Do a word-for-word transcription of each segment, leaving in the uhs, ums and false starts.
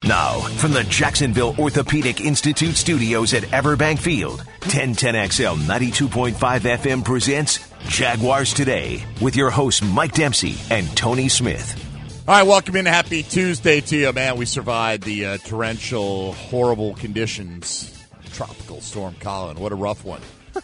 Now, from the Jacksonville Orthopedic Institute studios at Everbank Field, ten ten X L ninety-two point five F M presents Jaguars Today with your hosts Mike Dempsey and Tony Smith. All right, welcome in. Happy Tuesday to you, man. We survived the uh, torrential, horrible conditions. Tropical Storm Colin. What a rough one.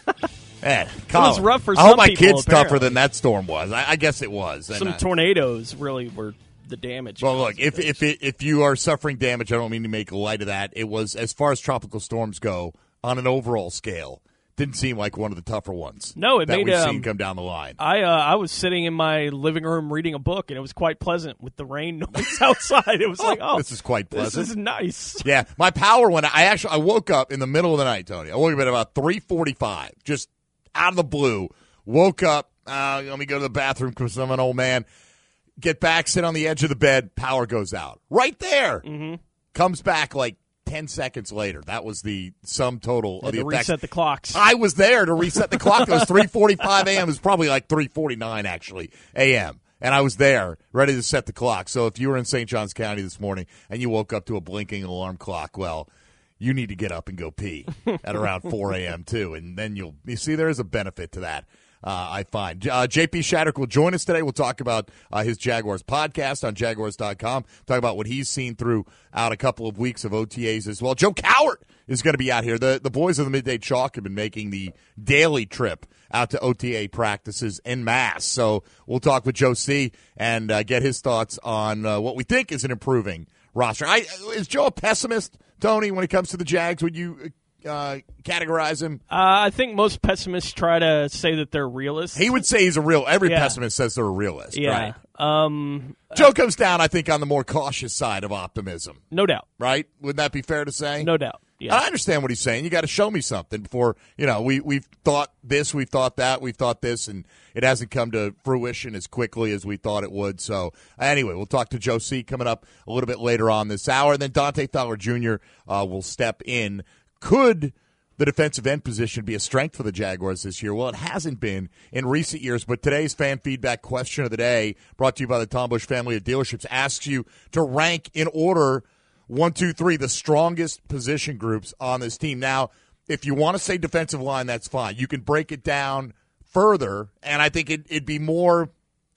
Man, Colin, it was rough for I some hope my people, kid's apparently. tougher than that storm was. I, I guess it was. Some And, uh, tornadoes really were the damage. Well, look, if if it, if you are suffering damage, I don't mean to make light of that. It was, as far as tropical storms go, on an overall scale, didn't seem like one of the tougher ones. No, it that made we've um, seen come down the line. I uh, I was sitting in my living room reading a book, and it was quite pleasant with the rain noise outside. It was like, oh, this is quite pleasant. This is nice. Yeah, my power went. I actually I woke up in the middle of the night, Tony. I woke up at about three forty-five, just out of the blue. Woke up. Uh, let me go to the bathroom because I'm an old man. Get back, sit on the edge of the bed. Power goes out right there. Mm-hmm. Comes back like ten seconds later. That was the sum total Yeah, of the to effects. reset the clocks. I was there to reset the clock. It was three forty-five a.m. It was probably like three forty-nine actually a m. And I was there ready to set the clock. So if you were in Saint Johns County this morning and you woke up to a blinking alarm clock, well, you need to get up and go pee at around four a.m. too. And then you'll you see there is a benefit to that. Uh, I find. Uh, J P Shattuck will join us today. We'll talk about uh, his Jaguars podcast on Jaguars dot com, talk about what he's seen throughout a couple of weeks of O T As as well. Joe Cowart is going to be out here. The the boys of the Midday Chalk have been making the daily trip out to O T A practices en masse. So we'll talk with Joe C. and uh, get his thoughts on uh, what we think is an improving roster. I, is Joe a pessimist, Tony, when it comes to the Jags? Would you Uh, categorize him? Uh, I think most pessimists try to say that they're realists. He would say he's a real. Every Yeah. pessimist says they're a realist. Yeah. Right? Um, Joe comes down, I think, on the more cautious side of optimism. no doubt. Right? Would that be fair to say? No doubt. Yeah. I understand what he's saying. You got to show me something before, you know, we, we've thought this, we've thought that, we've thought this, and it hasn't come to fruition as quickly as we thought it would. So, anyway, we'll talk to Joe C. coming up a little bit later on this hour. And then Dante Fowler Junior Uh, will step in. Could the defensive end position be a strength for the Jaguars this year? Well, it hasn't been in recent years, but today's fan feedback question of the day, brought to you by the Tom Bush family of dealerships, asks you to rank in order one, two, three, the strongest position groups on this team. Now, if you want to say defensive line, that's fine. You can break it down further, and I think it, it'd be more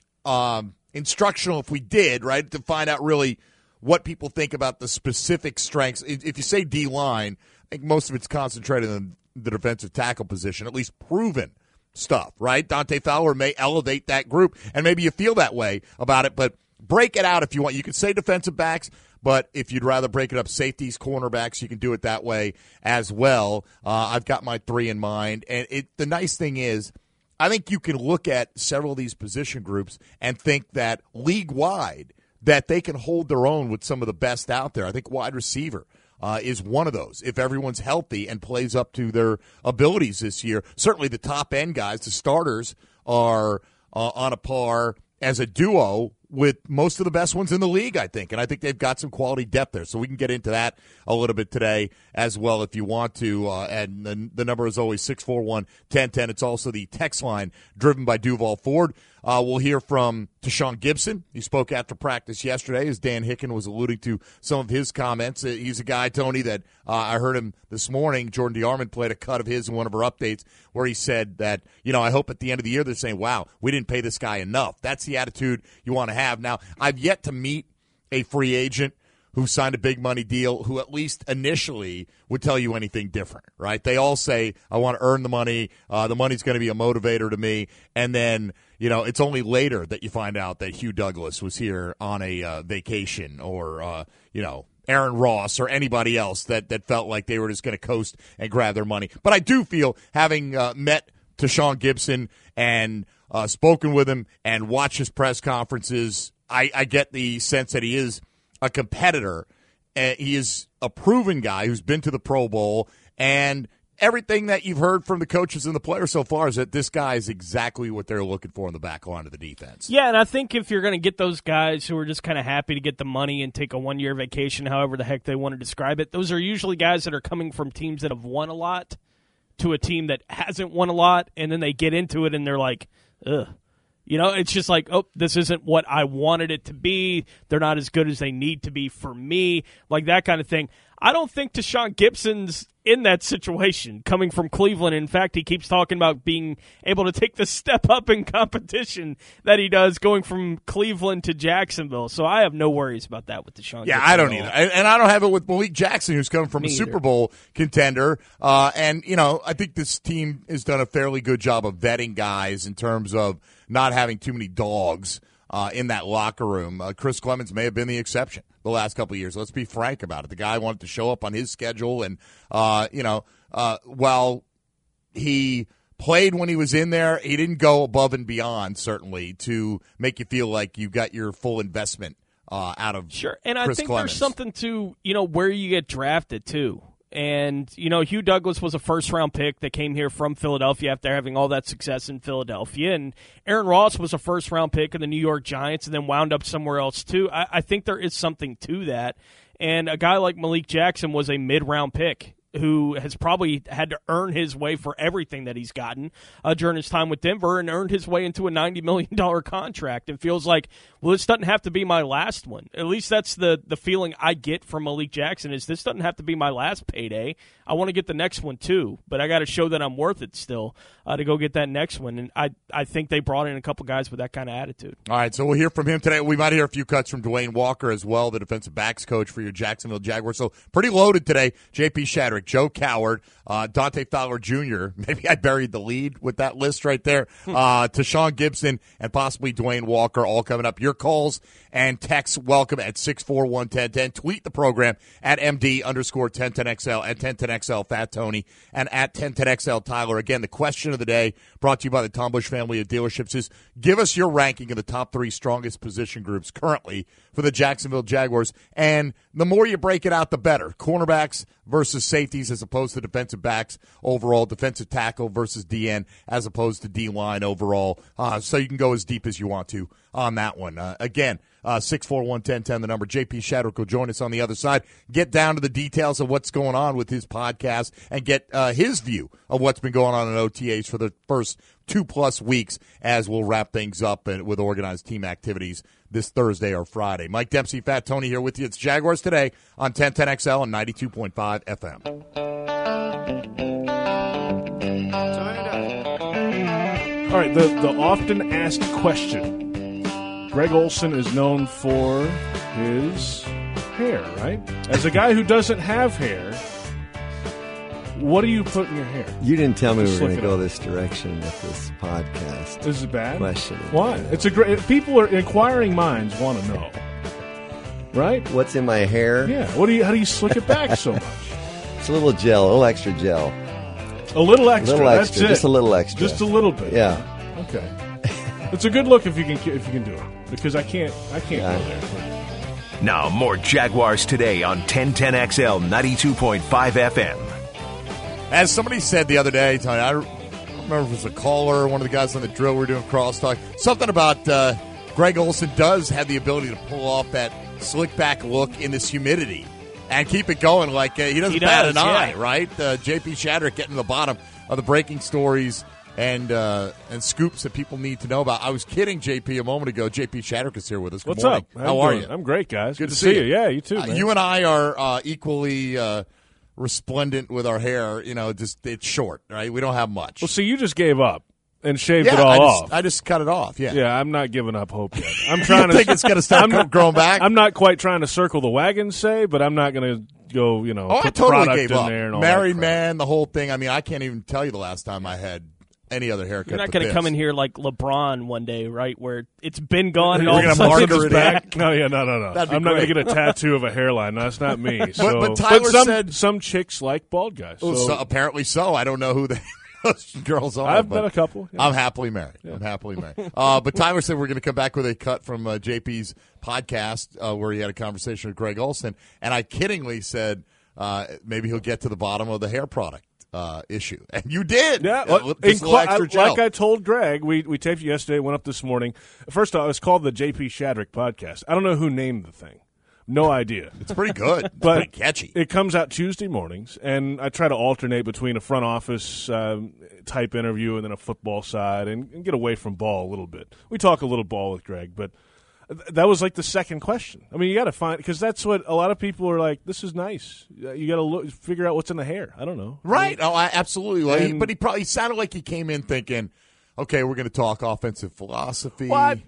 um, instructional if we did, right, to find out really what people think about the specific strengths. If you say D-line, I think most of it's concentrated in the defensive tackle position, at least proven stuff, right? Dante Fowler may elevate that group, and maybe you feel that way about it, but break it out if you want. You can say defensive backs, but if you'd rather break it up, safeties, cornerbacks, you can do it that way as well. Uh, I've got my three in mind, and it, the nice thing is I think you can look at several of these position groups and think that league-wide that they can hold their own with some of the best out there. I think wide receiver Uh, is one of those. If everyone's healthy and plays up to their abilities this year, certainly the top end guys, the starters, are uh, on a par as a duo with most of the best ones in the league, I think. And I think they've got some quality depth there. So we can get into that a little bit today as well if you want to. Uh, and the, the number is always six four one, one oh one oh. It's also the text line driven by Duval Ford. Uh, we'll hear from Tashawn Gibson. He spoke after practice yesterday, as Dan Hicken was alluding to some of his comments. Uh, he's a guy, Tony, that uh, I heard him this morning. Jordan DeArmond played a cut of his in one of our updates where he said that, you know, I hope at the end of the year they're saying, wow, we didn't pay this guy enough. That's the attitude you want to have. Now, I've yet to meet a free agent who signed a big money deal who at least initially would tell you anything different, right? They all say, I want to earn the money. Uh, the money's going to be a motivator to me. And then, you know, it's only later that you find out that Hugh Douglas was here on a uh, vacation or, uh, you know, Aaron Ross or anybody else that, that felt like they were just going to coast and grab their money. But I do feel, having uh, met Tashawn Gibson and uh, spoken with him and watched his press conferences, I, I get the sense that he is a competitor. Uh, he is a proven guy who's been to the Pro Bowl, and everything that you've heard from the coaches and the players so far is that this guy is exactly what they're looking for in the back line of the defense. Yeah, and I think if you're going to get those guys who are just kind of happy to get the money and take a one-year vacation, however the heck they want to describe it, those are usually guys that are coming from teams that have won a lot to a team that hasn't won a lot, and then they get into it and they're like, ugh. You know, it's just like, oh, this isn't what I wanted it to be. They're not as good as they need to be for me, like that kind of thing. I don't think Tashaun Gibson's in that situation coming from Cleveland. In fact, he keeps talking about being able to take the step up in competition that he does going from Cleveland to Jacksonville. So I have no worries about that with Tashaun Yeah, Gibson I don't either. And I don't have it with Malik Jackson, who's coming from Me a either. Super Bowl contender. Uh, and, you know, I think this team has done a fairly good job of vetting guys in terms of not having too many dogs uh, in that locker room. Uh, Chris Clemens may have been the exception the last couple of years. Let's be frank about it. The guy wanted to show up on his schedule, and, uh, you know, uh, while he played when he was in there, he didn't go above and beyond, certainly, to make you feel like you got your full investment uh, out of Sure, and Chris I think Clemens. there's something to, you know, where you get drafted, too. And, you know, Hugh Douglas was a first-round pick that came here from Philadelphia after having all that success in Philadelphia. And Aaron Ross was a first-round pick in the New York Giants and then wound up somewhere else, too. I, I think there is something to that. And a guy like Malik Jackson was a mid-round pick who has probably had to earn his way for everything that he's gotten uh, during his time with Denver and earned his way into a ninety million dollars contract and feels like, well, this doesn't have to be my last one. At least that's the, the feeling I get from Malik Jackson is this doesn't have to be my last payday. I want to get the next one too, but I got to show that I'm worth it still uh, to go get that next one. And I, I think they brought in a couple guys with that kind of attitude. All right, so we'll hear from him today. We might hear a few cuts from Dwayne Walker as well, the defensive backs coach for your Jacksonville Jaguars. So pretty loaded today. J P Shadrick, Joe Coward, uh, Dante Fowler Junior Maybe I buried the lead with that list right there. Uh, Tashaun Gibson and possibly Dwayne Walker all coming up. Your calls and texts welcome at six four one, one zero one zero. Tweet the program at M D underscore ten ten X L, at ten ten X L Fat Tony, and at ten ten X L Tyler. Again, the question of the day brought to you by the Tom Bush family of dealerships is give us your ranking of the top three strongest position groups currently for the Jacksonville Jaguars. And the more you break it out, the better. Cornerbacks versus safeties as opposed to defensive backs overall, defensive tackle versus D N as opposed to D-line overall. Uh, so you can go as deep as you want to on that one. Uh, again, uh, six four one, one zero one zero, the number. J P Shadrick will join us on the other side. Get down to the details of what's going on with his podcast and get uh, his view of what's been going on in O T As for the first two-plus weeks as we'll wrap things up with organized team activities this Thursday or Friday. Mike Dempsey, Fat Tony here with you. It's Jaguars Today on ten ten X L and ninety-two point five F M. All right, the, the often asked question. Greg Olsen is known for his hair, right? As a guy who doesn't have hair, what do you put in your hair? You didn't tell me Just we were look going to it go up. this direction with this podcast. Is it bad? Question. Why? It's a great. People are inquiring minds want to know, right? What's in my hair? Yeah. What do you? How do you slick it back so much? It's a little gel, a little extra gel. A little extra. A little That's extra, it. just a little extra. Just a little bit. Yeah. Okay. It's a good look if you can if you can do it because I can't I can't Yeah. go there. Now, more Jaguars Today on ten ten X L ninety-two point five F M. As somebody said the other day, Tony, I don't remember if it was a caller or one of the guys on the drill, we were doing crosstalk, something about uh, Greg Olsen does have the ability to pull off that slick back look in this humidity and keep it going like uh, he doesn't He bat does, an eye, yeah. right? Uh, J P Shadrick getting to the bottom of the breaking stories and uh, and scoops that people need to know about. I was kidding J P a moment ago. J P Shadrick is here with us. Good What's morning. up? How you are doing? you? I'm great, guys. Good Good, to to see see you. you. Yeah, you too. Uh, Man. you and I are uh, equally uh, resplendent with our hair. You know, just it's short, right? We don't have much. well, see, you just gave up and shaved yeah, it all I just, off. I just cut it off. Yeah. yeah, I'm not giving up hope yet. I'm You trying to think it's going to start I'm not- growing back? I'm not quite trying to circle the wagon, say, but I'm not going to go. You know, oh, I put totally product gave in up. there and all Married that crap. man, the whole thing. I mean, I can't even tell you the last time I had any other haircut. You're not but going to this. come in here like LeBron one day, right, where it's been gone and We're all gonna of a sudden mark it's it back. back. No, yeah, no, no, no. That'd be I'm not great. gonna get a tattoo of a hairline. No, that's not me. So, but Tyler some, said- some chicks like bald guys. Oh, So, so apparently so. I don't know who the those girls are. I've but met a couple. Yeah. I'm happily married. I'm happily married. Uh, but Tyler said we're going to come back with a cut from uh, J P's podcast uh, where he had a conversation with Greg Olsen, and I kiddingly said uh, maybe he'll get to the bottom of the hair product uh, issue, and you did. Yeah, Uh, well, with this inqu- little extra I- gel. like I told Greg, we we taped it yesterday, went up this morning. First off, it's called the J P Shadrick podcast. I don't know who named the thing, No idea. It's pretty good. It's But pretty catchy. It comes out Tuesday mornings, and I try to alternate between a front office um, type interview and then a football side, and, and get away from ball a little bit. We talk a little ball with Greg, but th- that was like the second question. I mean, you got to find, because that's what a lot of people are like. This is nice. You got to look, figure out what's in the hair. I don't know. Right. Oh, I, absolutely. Like, he- And- but he probably sounded like he came in thinking, okay, we're going to talk offensive philosophy. Well, I,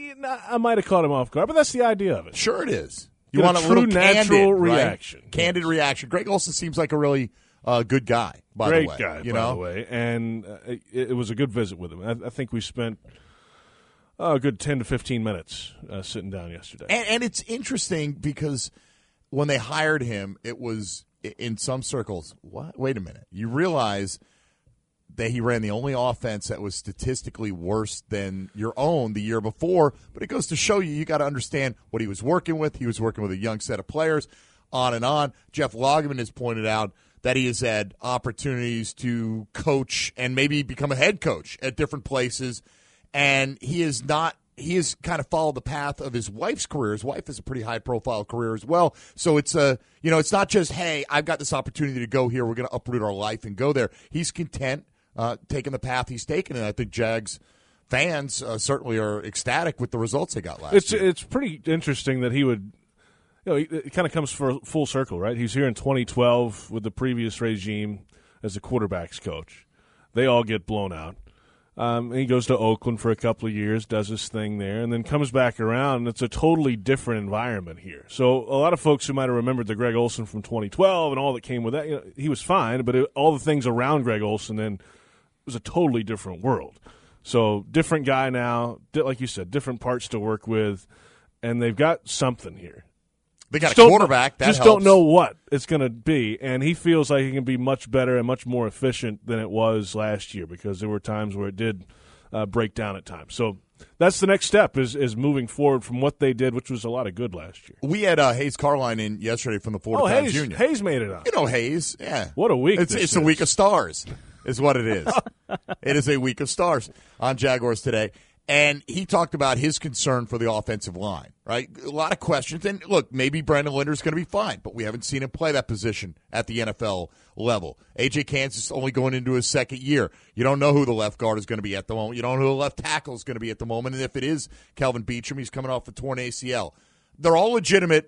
I might have caught him off guard, but that's the idea of it. Sure it is. You Get a want a true little natural candid, right? reaction. Candid Yes. reaction. Greg Olson seems like a really uh, good guy, by Great the way. guy, you by know? the way, and uh, it, it was a good visit with him. I, I think we spent uh, a good ten to fifteen minutes uh, sitting down yesterday. And, and it's interesting because when they hired him, it was i- in some circles, what? Wait a minute. You realize that he ran the only offense that was statistically worse than your own the year before, but it goes to show you you got to understand what he was working with. He was working with a young set of players, on and on. Jeff Lageman has pointed out that he has had opportunities to coach and maybe become a head coach at different places, and he is not he has kind of followed the path of his wife's career. His wife has a pretty high-profile career as well. So it's a, you know, it's not just, hey, I've got this opportunity to go here. We're going to uproot our life and go there. He's content uh, taking the path he's taken, and I think Jags fans uh, certainly are ecstatic with the results they got last It's year. it's pretty interesting that he would, you know, it kind of comes for full circle, right? He's here in twenty twelve with the previous regime as the quarterbacks coach. They all get blown out. Um, and he goes to Oakland for a couple of years, does his thing there, and then comes back around, and it's a totally different environment here. So a lot of folks who might have remembered the Greg Olson from twenty twelve and all that came with that, you know, he was fine, but it, all the things around Greg Olson then was a totally different world. So different guy now, di- like you said, different parts to work with, and they've got something here. They got Just a don't- quarterback. That just helps. don't know what it's going to be, and he feels like he can be much better and much more efficient than it was last year because there were times where it did uh, break down at times. So that's the next step is is moving forward from what they did, which was a lot of good last year. We had uh, Hayes Carline in yesterday from the Florida Oh, Times Hayes, Union. Hayes made it up. You know Hayes, yeah. What a week It's, this it's a is. week of stars, is what it is. It is a week of stars on Jaguars Today. And he talked about his concern for the offensive line, right? A lot of questions. And look, maybe Brandon Linder's going to be fine, but we haven't seen him play that position at the N F L level. A J. Kansas is only going into his second year. You don't know who the left guard is going to be at the moment. You don't know who the left tackle is going to be at the moment. And if it is Kelvin Beachum, he's coming off a torn A C L. They're all legitimate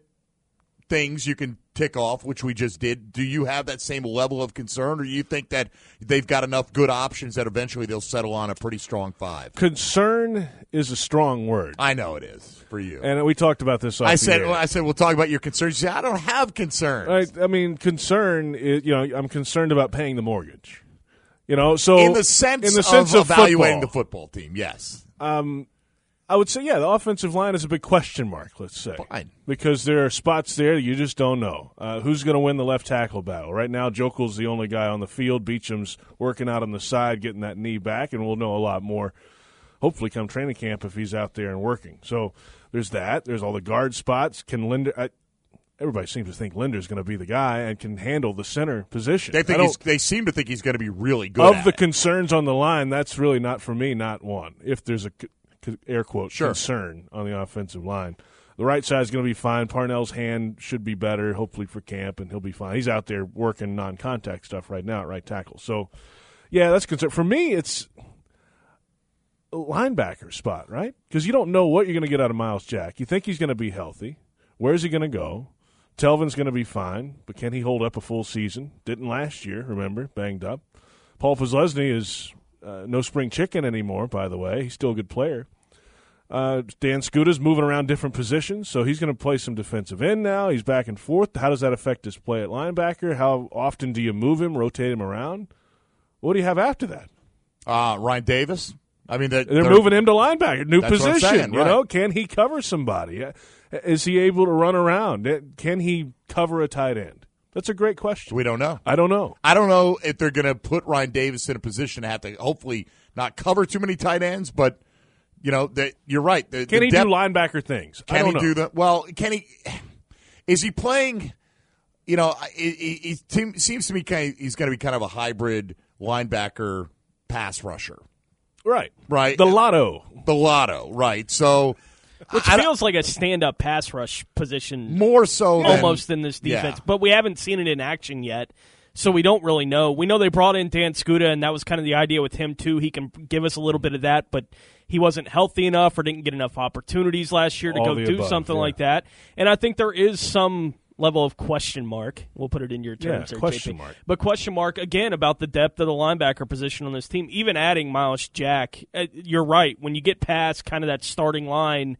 things you can tick off, which we just did. Do you have that same level of concern, or do you think that they've got enough good options that eventually they'll settle on a pretty strong five? Concern is a strong word, I know it is for you. and we talked about this. Off I the said, air. well, I said, we'll talk about your concerns. You say, I don't have concerns. I, I mean, concern is, you know, I'm concerned about paying the mortgage. You know, so in the sense, in the sense of, of, evaluating football, the football team, yes. I would say, yeah, the offensive line is a big question mark, let's say. Fine. Because there are spots there you just don't know. Uh, who's going to win the left tackle battle? Right now, Jokel's the only guy on the field. Beacham's working out on the side, getting that knee back, and we'll know a lot more, hopefully, come training camp if he's out there and working. So there's that. There's all the guard spots. Can Linder I, – everybody seems to think Linder's going to be the guy and can handle the center position. They I think don't- he's, they seem to think he's going to be really good Of at the it. concerns on the line, that's really not for me, not one. If there's a c- c- air quote Sure. concern on the offensive line, the right side's going to be fine. Parnell's hand should be better, hopefully for camp, and he'll be fine. He's out there working non-contact stuff right now at right tackle. So, yeah, that's a concern. For me, it's a linebacker spot, right? Because you don't know what you're going to get out of Miles Jack. You think he's going to be healthy. Where's he going to go? Telvin's going to be fine, but can he hold up a full season? Didn't last year, remember, banged up. Paul Posluszny is uh, no spring chicken anymore, by the way. He's still a good player. Uh, Dan Scuta's moving around different positions, so he's going to play some defensive end now. He's back and forth. How does that affect his play at linebacker? How often do you move him, rotate him around? What do you have after that? Uh, Ryan Davis? I mean, they're, They're, they're- moving him to linebacker, new That's what I'm position. saying, You right. know, can he cover somebody? Is he able to run around? Can he cover a tight end? That's a great question. We don't know. I don't know. I don't know if they're going to put Ryan Davis in a position to have to hopefully not cover too many tight ends, but you know, the, you're right. The, Can the he depth, do linebacker things? I Can don't he know. do that? Well, can he? Is he playing? You know, he, he, he seems to me kind of, he's going to be kind of a hybrid linebacker pass rusher, Right. right? The lotto. The lotto, right? So Which I, feels like a stand-up pass rush position more so than, almost in this defense. Yeah. But we haven't seen it in action yet, so we don't really know. We know they brought in Dan Skuta, and that was kind of the idea with him, too. He can give us a little bit of that, but he wasn't healthy enough or didn't get enough opportunities last year to All go the do above, something yeah. like that. And I think there is some level of question mark. We'll put it in your terms Yeah, there, question J P. mark. But question mark, again, about the depth of the linebacker position on this team. Even adding Miles Jack, uh, you're right. When you get past kind of that starting line,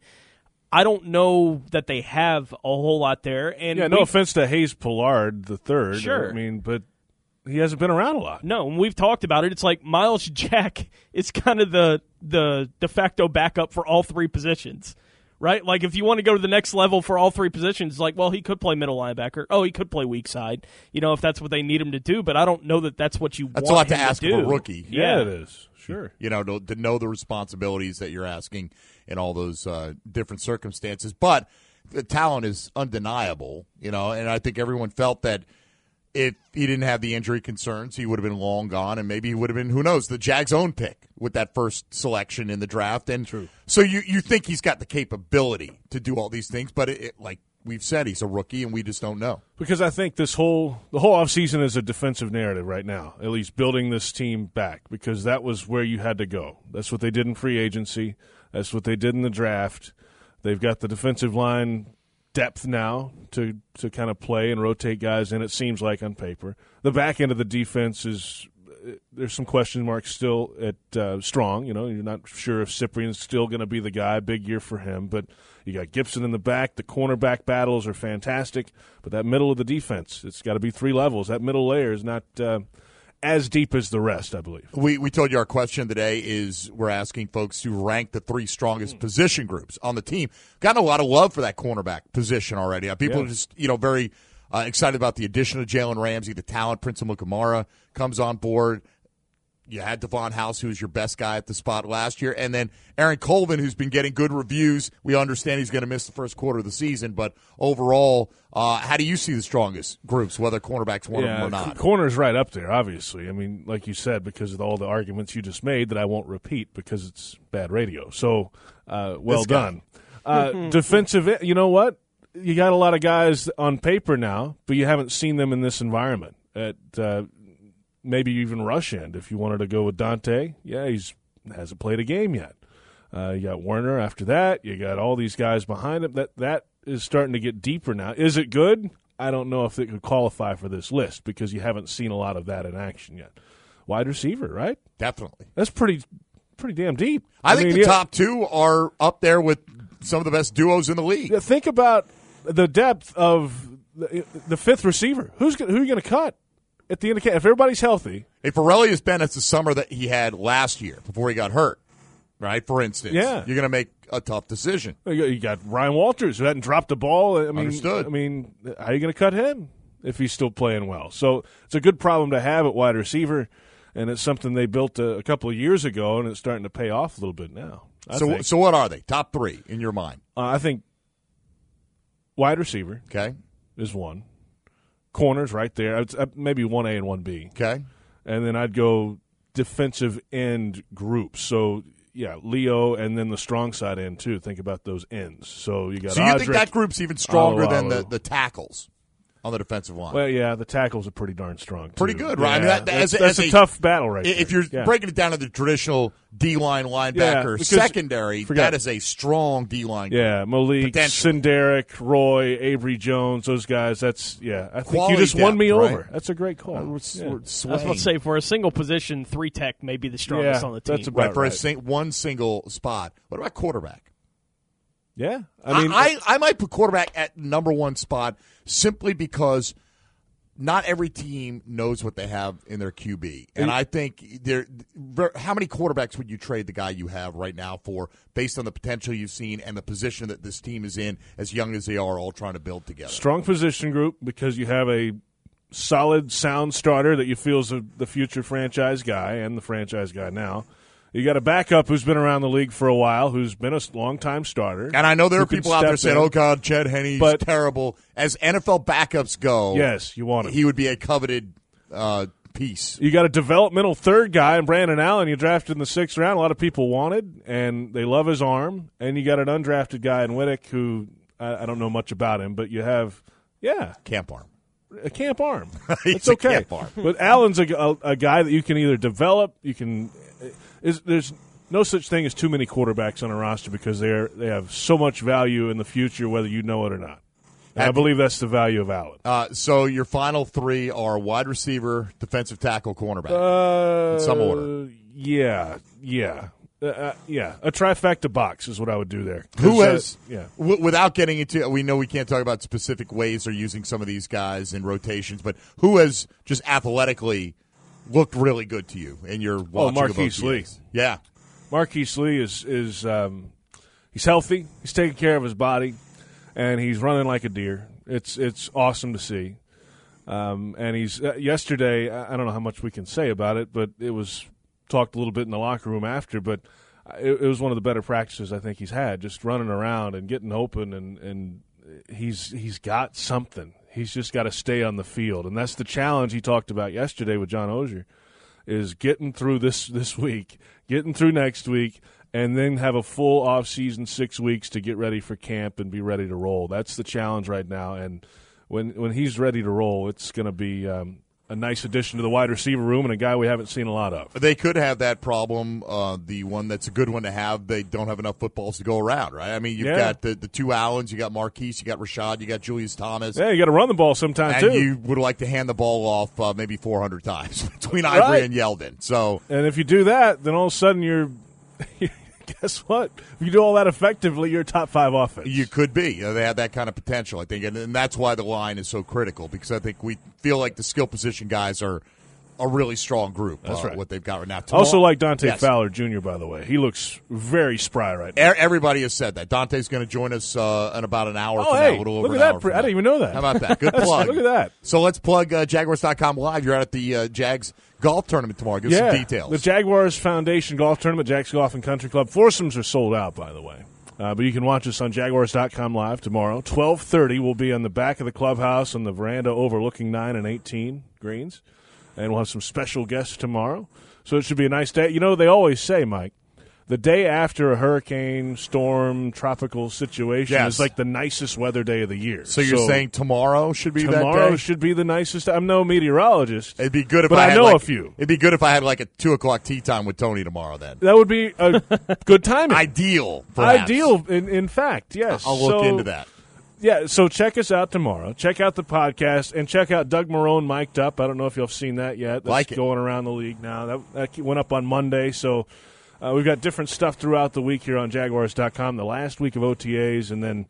I don't know that they have a whole lot there. And Yeah, no we've- offense to Hayes Pollard the third. Sure. I mean, but he hasn't been around a lot. No, and we've talked about it. It's like Miles Jack is kind of the the de facto backup for all three positions, right? Like if you want to go to the next level for all three positions, it's like, well, he could play middle linebacker. Oh, he could play weak side, you know, if that's what they need him to do. But I don't know that that's what you That's want a lot to him ask do. of a rookie. Yeah, Yeah. it is. Sure. You know, to, to know the responsibilities that you're asking in all those uh, different circumstances. But the talent is undeniable, you know, and I think everyone felt that if he didn't have the injury concerns, he would have been long gone, and maybe he would have been, who knows, the Jags' own pick with that first selection in the draft. And True. So you, you think he's got the capability to do all these things, but it, it, like we've said, he's a rookie, and we just don't know. Because I think this whole the whole offseason is a defensive narrative right now, at least building this team back, because that was where you had to go. That's what they did in free agency. That's what they did in the draft. They've got the defensive line depth now to, to kind of play and rotate guys in, it seems like, on paper. The back end of the defense is there's some question marks still at uh, strong. You know, you're not sure if Cyprian's still going to be the guy. Big year for him, but you got Gibson in the back. The cornerback battles are fantastic, but that middle of the defense, it's got to be three levels. That middle layer is not uh, as deep as the rest, I believe. We we told you our question today is we're asking folks to rank the three strongest position groups on the team. Gotten a lot of love for that cornerback position already. Uh, People Yeah. are just, you know, very uh, excited about the addition of Jalen Ramsey, the talent. Prince Amukamara comes on board. You had Devon House, who was your best guy at the spot last year, and then Aaron Colvin, who's been getting good reviews. We understand he's going to miss the first quarter of the season, but overall, uh, how do you see the strongest groups, whether cornerback's one of them or not? c- Corner's right up there, obviously. I mean, like you said, because of all the arguments you just made that I won't repeat because it's bad radio. So, uh, well This guy. done. Uh, defensive, e- you know what? You got a lot of guys on paper now, but you haven't seen them in this environment. At uh, maybe even rush end, if you wanted to go with Dante. Yeah, he's hasn't played a game yet. Uh, you got Werner after that. You got all these guys behind him. That that is starting to get deeper now. Is it good? I don't know if it could qualify for this list because you haven't seen a lot of that in action yet. Wide receiver, right? Definitely. That's pretty pretty damn deep. I, think mean, the yeah, top two are up there with some of the best duos in the league. yeah, think about the depth of the, the fifth receiver. Who's gonna, who are you going to cut at the end of camp? If everybody's healthy, If Aurelius Bennett's the summer that he had last year before he got hurt, right, for instance, Yeah. you're going to make a tough decision. you got- you got Ryan Walters who hadn't dropped the ball. I mean, Understood. I mean, how are you going to cut him if he's still playing well? So it's a good problem to have at wide receiver, and it's something they built a, a couple of years ago, and it's starting to pay off a little bit now. I So, think. so what are they? Top three in your mind? Uh, I think wide receiver Okay, is one. Corners right there. It's, uh, maybe one A and one B. okay. And then I'd go defensive end groups. So, yeah, Leo and then the strong side end, too. Think about those ends. So you got So you think Audric- that group's even stronger than the, Alualu. the tackles on the defensive line? Well, yeah, the tackles are pretty darn strong, too. Pretty good, right? I mean, Yeah, that- that's as a- that's as a a- tough battle right if there. you're Yeah. breaking it down to the traditional D-line linebacker Yeah, because- secondary, forget- that is a strong D-line group. Yeah, Malik, Potentially. Sinderic, Roy, Avery Jones, those guys, that's, yeah. I think Quality you just won depth, me right? over. That's a great call. We're, Yeah. we're I was about swaying. to say, for a single position, three tech may be the strongest Yeah, on the team. that's about right, for right. a sing- one single spot. What about quarterback? Yeah. I I mean, I, I might put quarterback at number one spot simply because not every team knows what they have in their Q B. And I think there, how many quarterbacks would you trade the guy you have right now for based on the potential you've seen and the position that this team is in, as young as they are, all trying to build together? strong position group because you have a solid, sound starter that you feel is a, the future franchise guy and the franchise guy now. You got a backup who's been around the league for a while, who's been a long-time starter. And I know there who are can people out there step saying, in. oh, God, Ched Henne's But- terrible. As N F L backups go, Yes, you want him. he would be a coveted uh, piece. You got a developmental third guy in Brandon Allen you drafted in the sixth round. A lot of people wanted, and they love his arm. And you got an undrafted guy in Whittick who I, I don't know much about him, but you have, yeah. Camp arm. A camp arm. He's It's okay. a camp arm. But Allen's a, a, a guy that you can either develop, you can is there's no such thing as too many quarterbacks on a roster because they're they have so much value in the future whether you know it or not. And I believe that's the value of Allen. Uh, so your final three are wide receiver, defensive tackle, cornerback. Uh, in some order. Yeah, yeah. Uh, uh, yeah, a trifecta box is what I would do there. Who uh, has, yeah. w- without getting into, we know we can't talk about specific ways they're using some of these guys in rotations, but who has just athletically looked really good to you in your watching Oh, of Marquise O T Lee. As? Yeah. Marquise Lee is, is um, he's healthy, he's taking care of his body, and he's running like a deer. It's it's awesome to see. Um, and he's uh, yesterday, I don't know how much we can say about it, but it was talked a little bit in the locker room after, but it, it was one of the better practices I think he's had, just running around and getting open, and, and he's he's got something. He's just got to stay on the field, and that's the challenge he talked about yesterday with John Ozier, is getting through this, this week, getting through next week, and then have a full off-season six weeks to get ready for camp and be ready to roll. That's the challenge right now, and when when he's ready to roll, it's going to be um, a nice addition to the wide receiver room and a guy we haven't seen a lot of. They could have that problem, uh, the one that's a good one to have. They don't have enough footballs to go around, right? I mean, you've Yeah. got the, the two Allens, you got Marquise, you got Rashad, you got Julius Thomas. Yeah, you got to run the ball sometime, and too. you would like to hand the ball off uh, maybe four hundred times between Ivory Right. and Yeldon. So And if you do that, then all of a sudden you're – guess what? If you do all that effectively, you're a top five offense. you could be. You know, they have that kind of potential, I think. And, and that's why the line is so critical, because I think we feel like the skill position guys are a really strong group. That's uh, right. What they've got right now. I Tomorrow, also like Dante yes. Fowler Junior, by the way. He looks very spry right E- now. Everybody has said that. Dante's going to join us uh, in about an hour Oh, from hey, now. A little over look an at that. hour from I didn't now. even know that. How about that? Good plug. Look at that. So let's plug uh, Jaguars dot com Live. You're out at the uh, Jags Golf Tournament tomorrow. Give us Yeah, some details. the Jaguars Foundation Golf Tournament, Jags Golf and Country Club. Foursomes are sold out, by the way. Uh, but you can watch us on Jaguars dot com Live tomorrow. twelve thirty, we'll be on the back of the clubhouse on the veranda overlooking nine and eighteen greens. And we'll have some special guests tomorrow. So it should be a nice day. You know, they always say, Mike, the day after a hurricane, storm, tropical situation Yes. is like the nicest weather day of the year. so you're saying tomorrow should be that tomorrow day? should be the nicest. I'm no meteorologist. It'd be good if But I, I had know like, a few. It'd be good if I had like a two o'clock tea time with Tony tomorrow. Then That would be a good timing. ideal. Perhaps. Ideal, in, in fact, yes. I'll look So, into that. Yeah, so check us out tomorrow. Check out the podcast and check out Doug Marrone mic'd up. I don't know if you've seen that yet. That's Like it. going around the league now. That, that went up on Monday, so uh, we've got different stuff throughout the week here on Jaguars dot com. The last week of O T As, and then,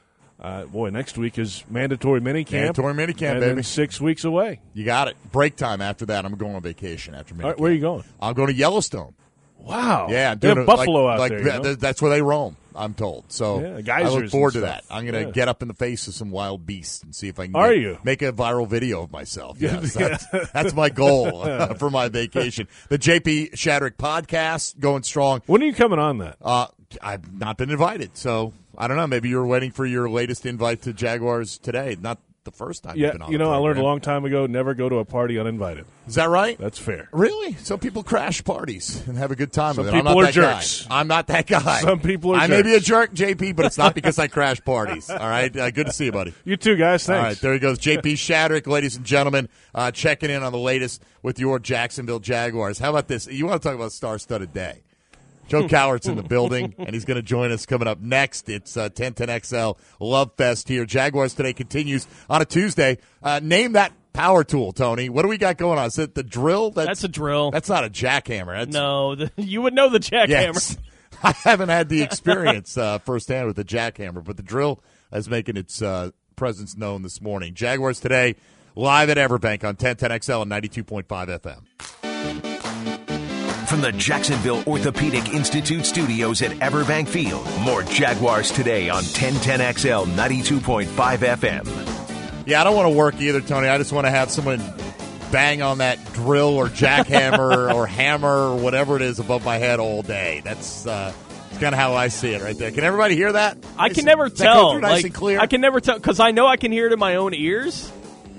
uh, boy, next week is mandatory minicamp. Mandatory minicamp, and baby. then six weeks away. You got it. Break time after that. I'm going on vacation after All right, minicamp. where are you going? I'm going to Yellowstone. Wow. Yeah, I'm they doing have it like- Buffalo out like there. that- you know? that- That's where they roam, I'm told. So Yeah, I geysers look and forward to stuff. that. I'm going to Yeah. get up in the face of some wild beasts and see if I can Are get- you? make a viral video of myself. Yeah. Yes, that's, that's my goal uh, for my vacation. The J P Shadrick podcast going strong. When are you coming on that? Uh, I've not been invited, so I don't know. Maybe you were waiting for your latest invite to Jaguars today. Not the first time Yeah, you've been on you the know, I learned a program. long time ago, never go to a party uninvited. Is that right? That's fair. Really? Some people crash parties and have a good time Some with it. I'm people not are that guy. jerks. I'm not that guy. Some people are I may be a jerks. jerk, J P, but it's not because I crash parties. All right? Uh, good to see you, buddy. You too, guys. All Thanks. right, there he goes. J P Shadrick, ladies and gentlemen, uh, checking in on the latest with your Jacksonville Jaguars. How about this? You want to talk about a star-studded day? Joe Cowart's in the building, and he's going to join us coming up next. It's uh, ten ten X L Love Fest here. Jaguars Today continues on a Tuesday. Uh, name that power tool, Tony. What do we got going on? Is it the drill? That's, That's a drill. That's not a jackhammer. That's, No, the, you would know the jackhammer. Yes. I haven't had the experience uh, firsthand with the jackhammer, but the drill is making its uh, presence known this morning. Jaguars Today, live at Everbank on ten ten X L and ninety-two point five F M. From the Jacksonville Orthopedic Institute studios at Everbank Field, more Jaguars Today on ten ten X L ninety-two point five F M. Yeah, I don't want to work either, Tony. I just want to have someone bang on that drill or jackhammer or hammer or whatever it is above my head all day. That's uh, kind of how I see it right there. Can everybody hear that? I Is- can never does that go tell. through nice like, and clear? I can never tell because I know I can hear it in my own ears,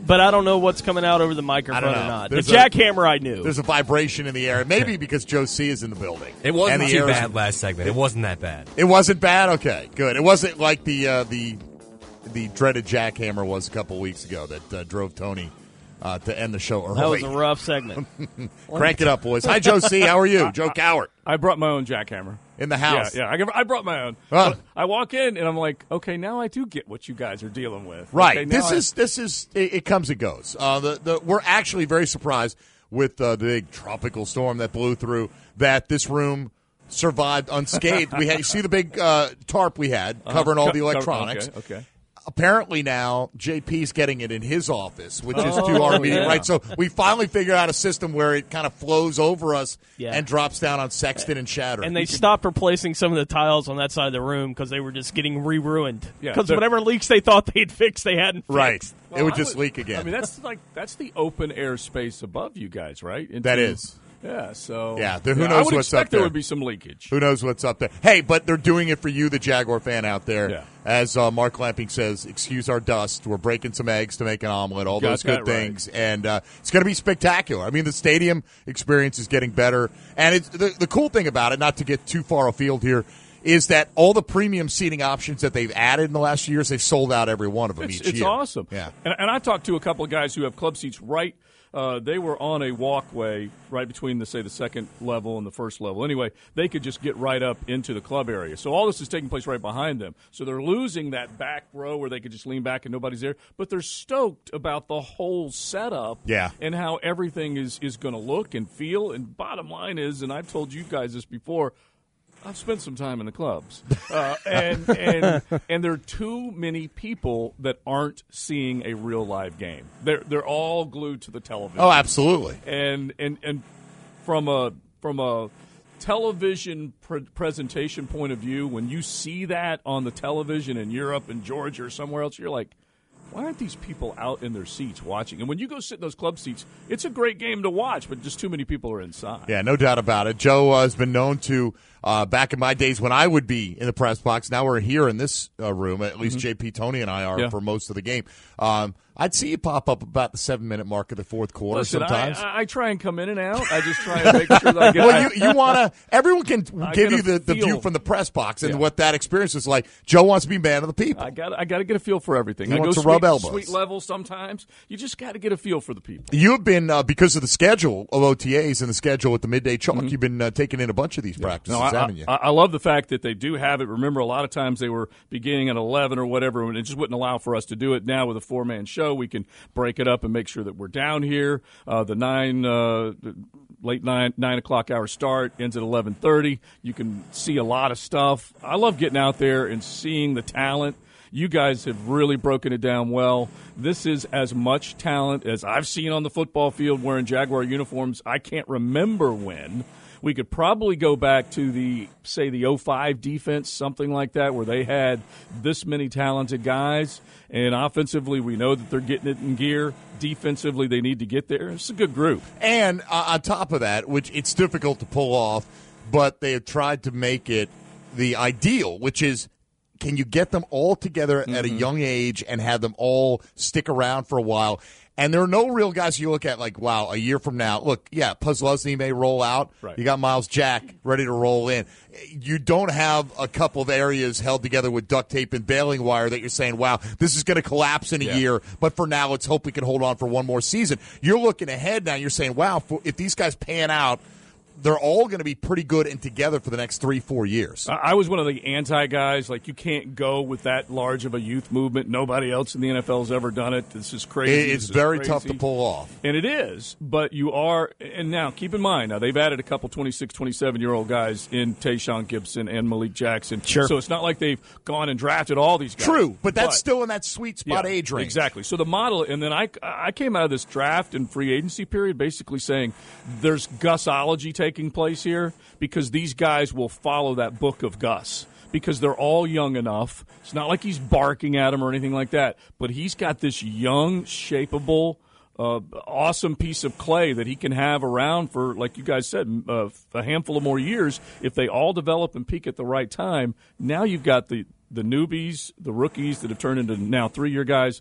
but I don't know what's coming out over the microphone I or don't know. not. There's the a- jackhammer I knew. There's a vibration in the air. Maybe because Joe C is in the building. It wasn't And the too air is- bad last segment. It wasn't that bad. It wasn't bad? Okay, good. It wasn't like the uh, the the dreaded jackhammer was a couple weeks ago that uh, drove Tony uh, to end the show early. that was a rough segment. Crank it up, boys. Hi, Joe C. How are you? Joe Cowart I brought my own jackhammer. in the house. Yeah, yeah. I, I brought my own. Oh. But I walk in and I'm like, okay, now I do get what you guys are dealing with. Right. Okay, now this I- is this is it, it comes and goes. Uh, the, the we're actually very surprised with uh, the big tropical storm that blew through that this room survived unscathed. we had you see the big uh, tarp we had covering all Co- the co- electronics. Okay. okay. Apparently now J P's getting it in his office, which is Oh, to our meeting, yeah. right? So we finally figured out a system where it kind of flows over us Yeah. and drops down on Sexton and Shatter. And they stopped replacing some of the tiles on that side of the room because they were just getting re-ruined. Yeah, Because they're- whatever leaks they thought they'd fixed, they hadn't fixed. right. Well, it would I just leak again. I mean, that's like that's the open air space above you guys, right? Into- That is. Yeah. So Yeah, there- who yeah, knows I would what's expect up there there. would be some leakage. Who knows what's up there? Hey, but they're doing it for you, the Jaguar fan out there. Yeah. As uh, Mark Lamping says, excuse our dust. We're breaking some eggs to make an omelet, all Got those good that right. things. And uh, it's going to be spectacular. I mean, the stadium experience is getting better. And it's the, the cool thing about it, not to get too far afield here, is that all the premium seating options that they've added in the last few years, they've sold out every one of them It's, each it's year. awesome. Yeah. And, and I talked to a couple of guys who have club seats right. Uh, they were on a walkway right between the say the second level and the first level. Anyway, they could just get right up into the club area. So all this is taking place right behind them. So they're losing that back row where they could just lean back and nobody's there. But they're stoked about the whole setup. Yeah. And how everything is is going to look and feel. And bottom line is, and I've told you guys this before, I've spent some time in the clubs, uh, and and and there are too many people that aren't seeing a real live game. They're they're all glued to the television. Oh, absolutely. And and and from a from a television pre- presentation point of view, when you see that on the television in Europe and Georgia or somewhere else, you're like, why aren't these people out in their seats watching? And when you go sit in those club seats, it's a great game to watch, but just too many people are inside. Yeah, no doubt about it. Joe uh, has been known to, uh, back in my days when I would be in the press box, now we're here in this uh, room, at least J P, Tony, and I are Yeah. for most of the game. Um, I'd see you pop up about the seven-minute mark of the fourth quarter Listen, sometimes. I, I, I try and come in and out. I just try and make sure that I get. well, you, you want to – everyone can I give get you a the, the view feel. from the press box and Yeah. what that experience is like. Joe wants to be man of the people. I got. I got to get a feel for everything. He I go wants to sweet, rub elbows. sweet level sometimes. You just got to get a feel for the people. You have been, uh, because of the schedule of O T As and the schedule with the midday chalk, you've been uh, taking in a bunch of these practices, Mm-hmm. No, I, haven't you? I, I love the fact that they do have it. Remember, a lot of times they were beginning at eleven or whatever, and it just wouldn't allow for us to do it. Now with a four man show, we can break it up and make sure that we're down here. Uh, the nine, uh, late nine, nine o'clock hour start ends at eleven thirty. You can see a lot of stuff. I love getting out there and seeing the talent. You guys have really broken it down well. This is as much talent as I've seen on the football field wearing Jaguar uniforms. I can't remember when. We could probably go back to the, say, the oh five defense, something like that, where they had this many talented guys. And offensively, we know that they're getting it in gear. Defensively, they need to get there. It's a good group. And uh, on top of that, which it's difficult to pull off, but they have tried to make it the ideal, which is, can you get them all together mm-hmm. at a young age and have them all stick around for a while? And there are no real guys you look at like, wow, a year from now. Look, yeah, Puzzlesny may roll out. Right. You got Miles Jack ready to roll in. You don't have a couple of areas held together with duct tape and baling wire that you're saying, wow, this is going to collapse in a Yeah. year. But for now, let's hope we can hold on for one more season. You're looking ahead now. You're saying, wow, if these guys pan out, they're all going to be pretty good and together for the next three, four years. I was one of the anti-guys. Like, you can't go with that large of a youth movement. Nobody else in the N F L has ever done it. This is crazy. It's This is very crazy. tough to pull off. And it is, but you are – and now, keep in mind, now they've added a couple twenty-six, twenty-seven-year-old guys in Tayshaun Gibson and Malik Jackson. Sure. So it's not like they've gone and drafted all these guys. True, but that's still in that sweet spot Yeah, age range. Exactly. So the model, and then I, I came out of this draft and free agency period basically saying there's Gusology taking place here because these guys will follow that book of Gus because they're all young enough. It's not like he's barking at them or anything like that, but he's got this young, shapeable, uh, awesome piece of clay that he can have around for, like you guys said, uh, a handful of more years. If they all develop and peak at the right time, now you've got the, the newbies, the rookies that have turned into now three-year guys,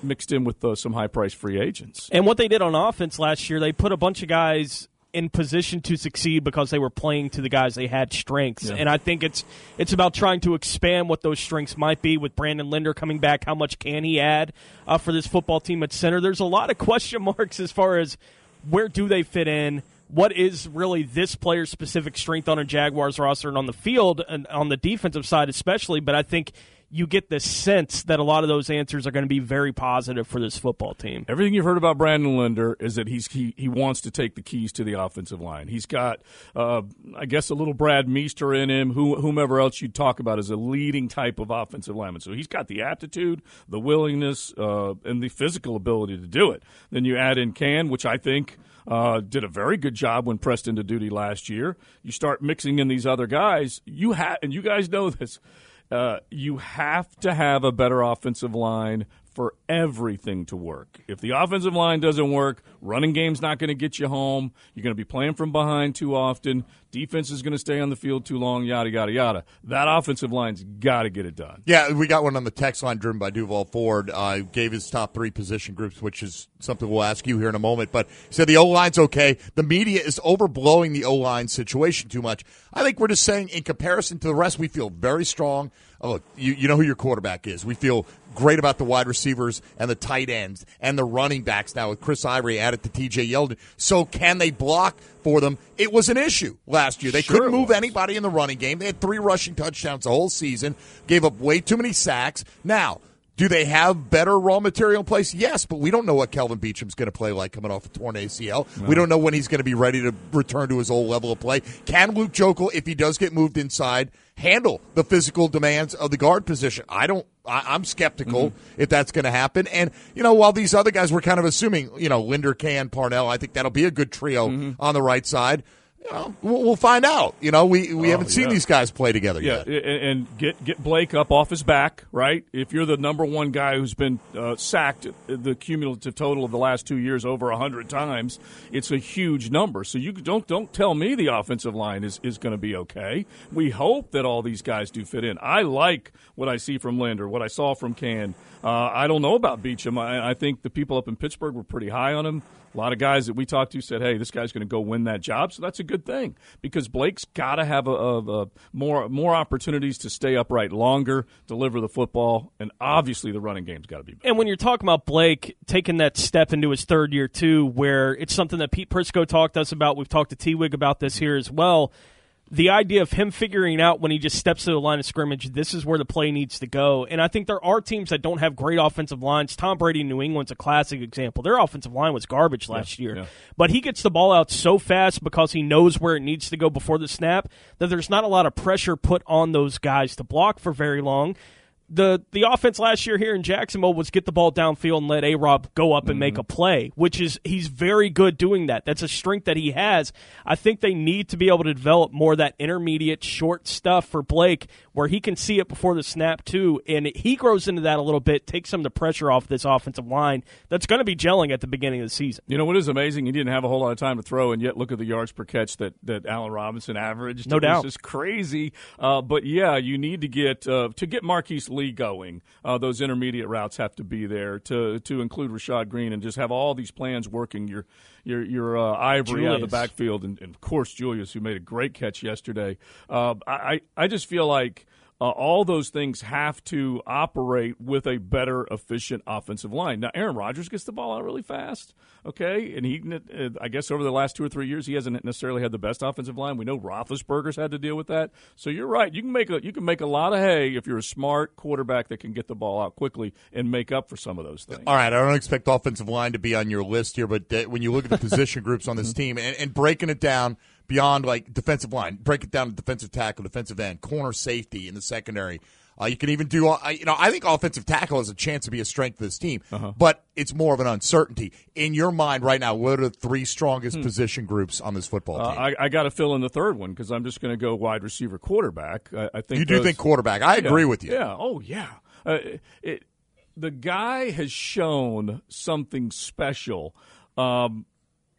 mixed in with uh, some high-priced free agents. And what they did on offense last year, they put a bunch of guys in position to succeed because they were playing to the guys they had strengths. Yeah. And I think it's it's about trying to expand what those strengths might be. With Brandon Linder coming back, how much can he add uh, for this football team at center? There's a lot of question marks as far as where do they fit in, what is really this player's specific strength on a Jaguars roster and on the field, and on the defensive side especially. But I think you get the sense that a lot of those answers are going to be very positive for this football team. Everything you've heard about Brandon Linder is that he's he, he wants to take the keys to the offensive line. He's got, uh, I guess, a little Brad Meester in him, who, whomever else you'd talk about as a leading type of offensive lineman. So he's got the aptitude, the willingness, uh, and the physical ability to do it. Then you add in Can, which I think uh, did a very good job when pressed into duty last year. You start mixing in these other guys, you ha- and you guys know this, Uh, you have to have a better offensive line for everything to work. If the offensive line doesn't work, running game's not going to get you home. You're going to be playing from behind too often. Defense is going to stay on the field too long, yada, yada, yada. That offensive line's got to get it done. Yeah, we got one on the text line driven by Duval Ford. Uh, gave his top three position groups, which is something we'll ask you here in a moment. But he said the O-line's okay. The media is overblowing the O-line situation too much. I think we're just saying in comparison to the rest, we feel very strong. Oh, look, you, you know who your quarterback is. We feel great about the wide receivers and the tight ends and the running backs now with Chris Ivory added to T J Yeldon. So can they block for them? It was an issue last year. They Sure couldn't move was. anybody in the running game. They had three rushing touchdowns the whole season, gave up way too many sacks. Now, do they have better raw material in place? Yes, but we don't know what Kelvin Beacham's going to play like coming off a torn A C L. No. We don't know when he's going to be ready to return to his old level of play. Can Luke Jokel, if he does get moved inside, handle the physical demands of the guard position? I don't. I, I'm skeptical mm-hmm. if that's going to happen. And, you know, while these other guys were kind of assuming, you know, Linder, Can, Parnell, I think that'll be a good trio mm-hmm. on the right side. You know, we'll, we'll find out. You know, we we oh, haven't seen yeah. these guys play together yeah, yet. Yeah, and get get Blake up off his back, right? If you're the number one guy who's been uh, sacked, the cumulative total of the last two years over a hundred times, it's a huge number. So you don't don't tell me the offensive line is, is going to be okay. We hope that all these guys do fit in. I like what I see from Linder, what I saw from Can. Uh, I don't know about Beacham. I, I think the people up in Pittsburgh were pretty high on him. A lot of guys that we talked to said, hey, this guy's going to go win that job. So that's a good thing because Blake's got to have a, a, a more more opportunities to stay upright longer, deliver the football, and obviously the running game's got to be better. And when you're talking about Blake taking that step into his third year, too, where it's something that Pete Prisco talked to us about, we've talked to T-Wig about this here as well, the idea of him figuring out when he just steps to the line of scrimmage, this is where the play needs to go. And I think there are teams that don't have great offensive lines. Tom Brady in New England's a classic example. Their offensive line was garbage last yeah, year. Yeah. But he gets the ball out so fast because he knows where it needs to go before the snap that there's not a lot of pressure put on those guys to block for very long. The the offense last year here in Jacksonville was get the ball downfield and let A-Rob go up and mm-hmm. make a play, which is he's very good doing that. That's a strength that he has. I think they need to be able to develop more of that intermediate short stuff for Blake where he can see it before the snap too, and he grows into that a little bit, takes some of the pressure off this offensive line that's going to be gelling at the beginning of the season. You know what is amazing? He didn't have a whole lot of time to throw, and yet look at the yards per catch that, that Allen Robinson averaged. No it doubt. It's just crazy. Uh, but, yeah, you need to get uh, – to get Marquise Lee going, uh, those intermediate routes have to be there to to include Rashad Green and just have all these plans working. Your your your uh, Ivory Julius. out of the backfield, and, and, of course, Julius, who made a great catch yesterday. Uh, I, I just feel like – Uh, all those things have to operate with a better, efficient offensive line. Now, Aaron Rodgers gets the ball out really fast, okay? And he, uh, I guess over the last two or three years, he hasn't necessarily had the best offensive line. We know Roethlisberger's had to deal with that. So you're right. You can make a you can make a lot of hay if you're a smart quarterback that can get the ball out quickly and make up for some of those things. All right, I don't expect offensive line to be on your list here, but uh, when you look at the position groups on this team and, and breaking it down beyond like defensive line, break it down to defensive tackle, defensive end, corner safety in the secondary. Uh, you can even do, uh, you know, I think offensive tackle has a chance to be a strength of this team, uh-huh. but it's more of an uncertainty. In your mind right now, what are the three strongest hmm. position groups on this football team? Uh, I, I got to fill in the third one because I'm just going to go wide receiver quarterback. I, I think You do those, think quarterback. I agree yeah, with you. Yeah. Oh, yeah. Uh, it, the guy has shown something special. Um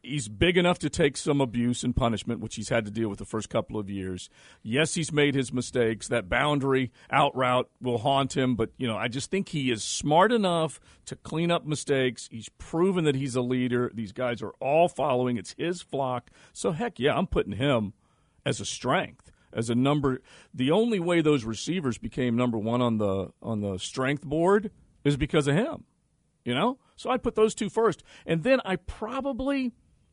He's big enough to take some abuse and punishment, which he's had to deal with the first couple of years. Yes, he's made his mistakes. That boundary out route will haunt him, but you know, I just think he is smart enough to clean up mistakes. He's proven that he's a leader. These guys are all following. It's his flock. So heck yeah, I'm putting him as a strength, as a number. The only way those receivers became number one on the on the strength board is because of him. You know? So I'd put those two first. And then I probably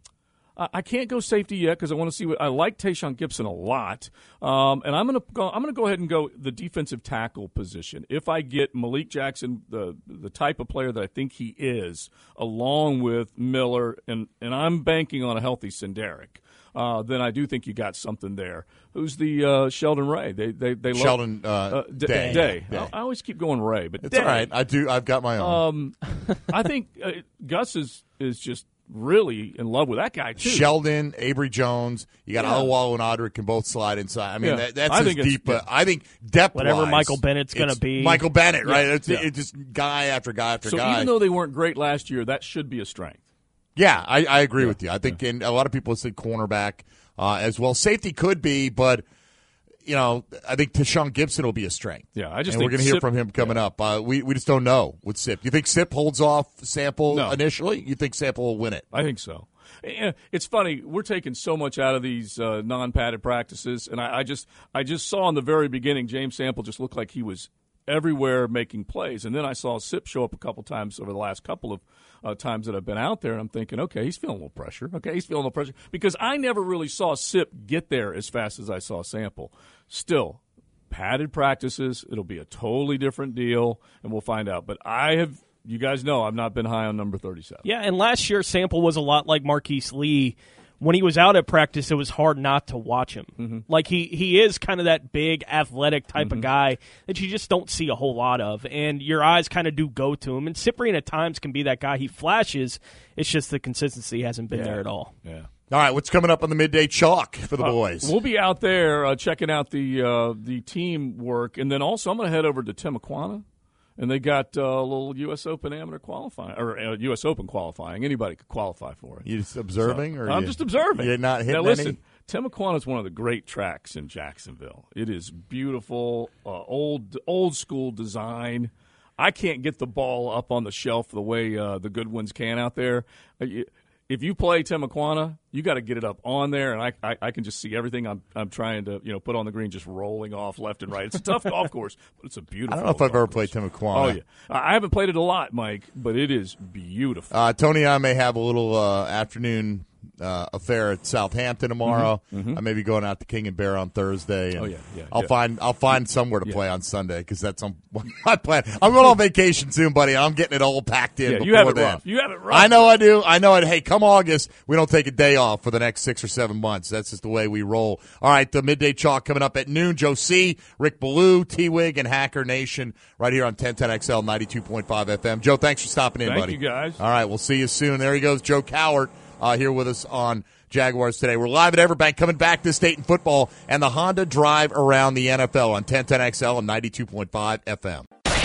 I can't go safety yet because I want to see what I like Tayshaun Gibson a lot, um, and I'm going to go. I'm going to go ahead and go the defensive tackle position. If I get Malik Jackson, the the type of player that I think he is, along with Miller, and and I'm banking on a healthy Senderic, uh, then I do think you got something there. Who's the uh, Sheldon Ray? They they they Sheldon love, uh, uh, D- Day. Day. Day. I, I always keep going Ray, but it's Day. all right. I do. I've got my own. Um, I think uh, Gus is is just. Really in love with that guy too. Sheldon, Avery Jones, you got Yeah. Alwal and Audric can both slide inside. I mean, Yeah. that, that's I as think it's- deep. Uh, yeah. I think depth Whatever wise, Michael Bennett's gonna it's be. Michael Bennett, right? Yeah. It's, Yeah. it's just guy after guy after So guy. even though they weren't great last year, that should be a strength. Yeah, I, I agree with you. I think in, a lot of people said cornerback uh, as well. Safety could be, but you know, I think Tayshaun Gibson will be a strength. Yeah, I just and think we're going to hear Sip- from him coming up. Uh, we we just don't know with Sip. You think Sip holds off Sample No. initially? You think Sample will win it? I think so. Eh, It's funny. We're taking so much out of these uh, non-padded practices, and I, I just I just saw in the very beginning James Sample just looked like he was everywhere making plays, and then I saw Sip show up a couple times over the last couple of uh, times that I've been out there, and I'm thinking, okay, he's feeling a little pressure. Okay, he's feeling a little pressure because I never really saw Sip get there as fast as I saw Sample. Still, padded practices, it'll be a totally different deal, and we'll find out. But I have. You guys know I've not been high on number thirty-seven. Yeah, and last year Sample was a lot like Marquise Lee. When he was out at practice, it was hard not to watch him. Mm-hmm. Like he, he is kind of that big, athletic type Mm-hmm. of guy that you just don't see a whole lot of, and your eyes kind of do go to him. And Cyprian at times can be that guy. He flashes. It's just the consistency hasn't been Yeah. there at all. Yeah. All right, what's coming up on the midday chalk for the Uh, boys? We'll be out there uh, checking out the uh, the team work, and then also I'm going to head over to Timuquana, and they got uh, a little U S Open amateur qualifying or uh, U S Open qualifying. Anybody could qualify for it. You just observing, So, or I'm you- just observing. You're not hitting now, listen, any? Timuquana is one of the great tracks in Jacksonville. It is beautiful, uh, old old school design. I can't get the ball up on the shelf the way uh, the good ones can out there. Uh, you- If you play Timuquana, you got to get it up on there, and I, I I can just see everything I'm I'm trying to you know put on the green just rolling off left and right. It's a tough golf course, but it's a beautiful. I don't know if I've golf ever played course. Timuquana. Oh yeah, I haven't played it a lot, Mike, but it is beautiful. Uh, Tony and I may have a little uh, afternoon uh, affair at Southampton tomorrow. I may be going out to King and Bear on Thursday. And Mm-hmm. Oh, yeah, yeah, I'll yeah. find I'll find somewhere to play on Sunday because that's on my plan. I'm going on vacation soon, buddy. I'm getting it all packed in. Yeah, before you have it then. rough. You have it rough. I know I do. I know it. Hey, come August, we don't take a day off for the next six or seven months. That's just the way we roll. All right, the midday chalk coming up at noon. Joe C, Rick Ballou, T-Wig, and Hacker Nation right here on ten ten X L ninety-two point five F M. Joe, thanks for stopping in, Thank buddy. you, guys. All right, we'll see you soon. There he goes, Joe Cowart, uh, here with us on Jaguars Today. We're live at Everbank, coming back to State and football and the Honda Drive around the N F L on ten ten X L and ninety-two point five F M.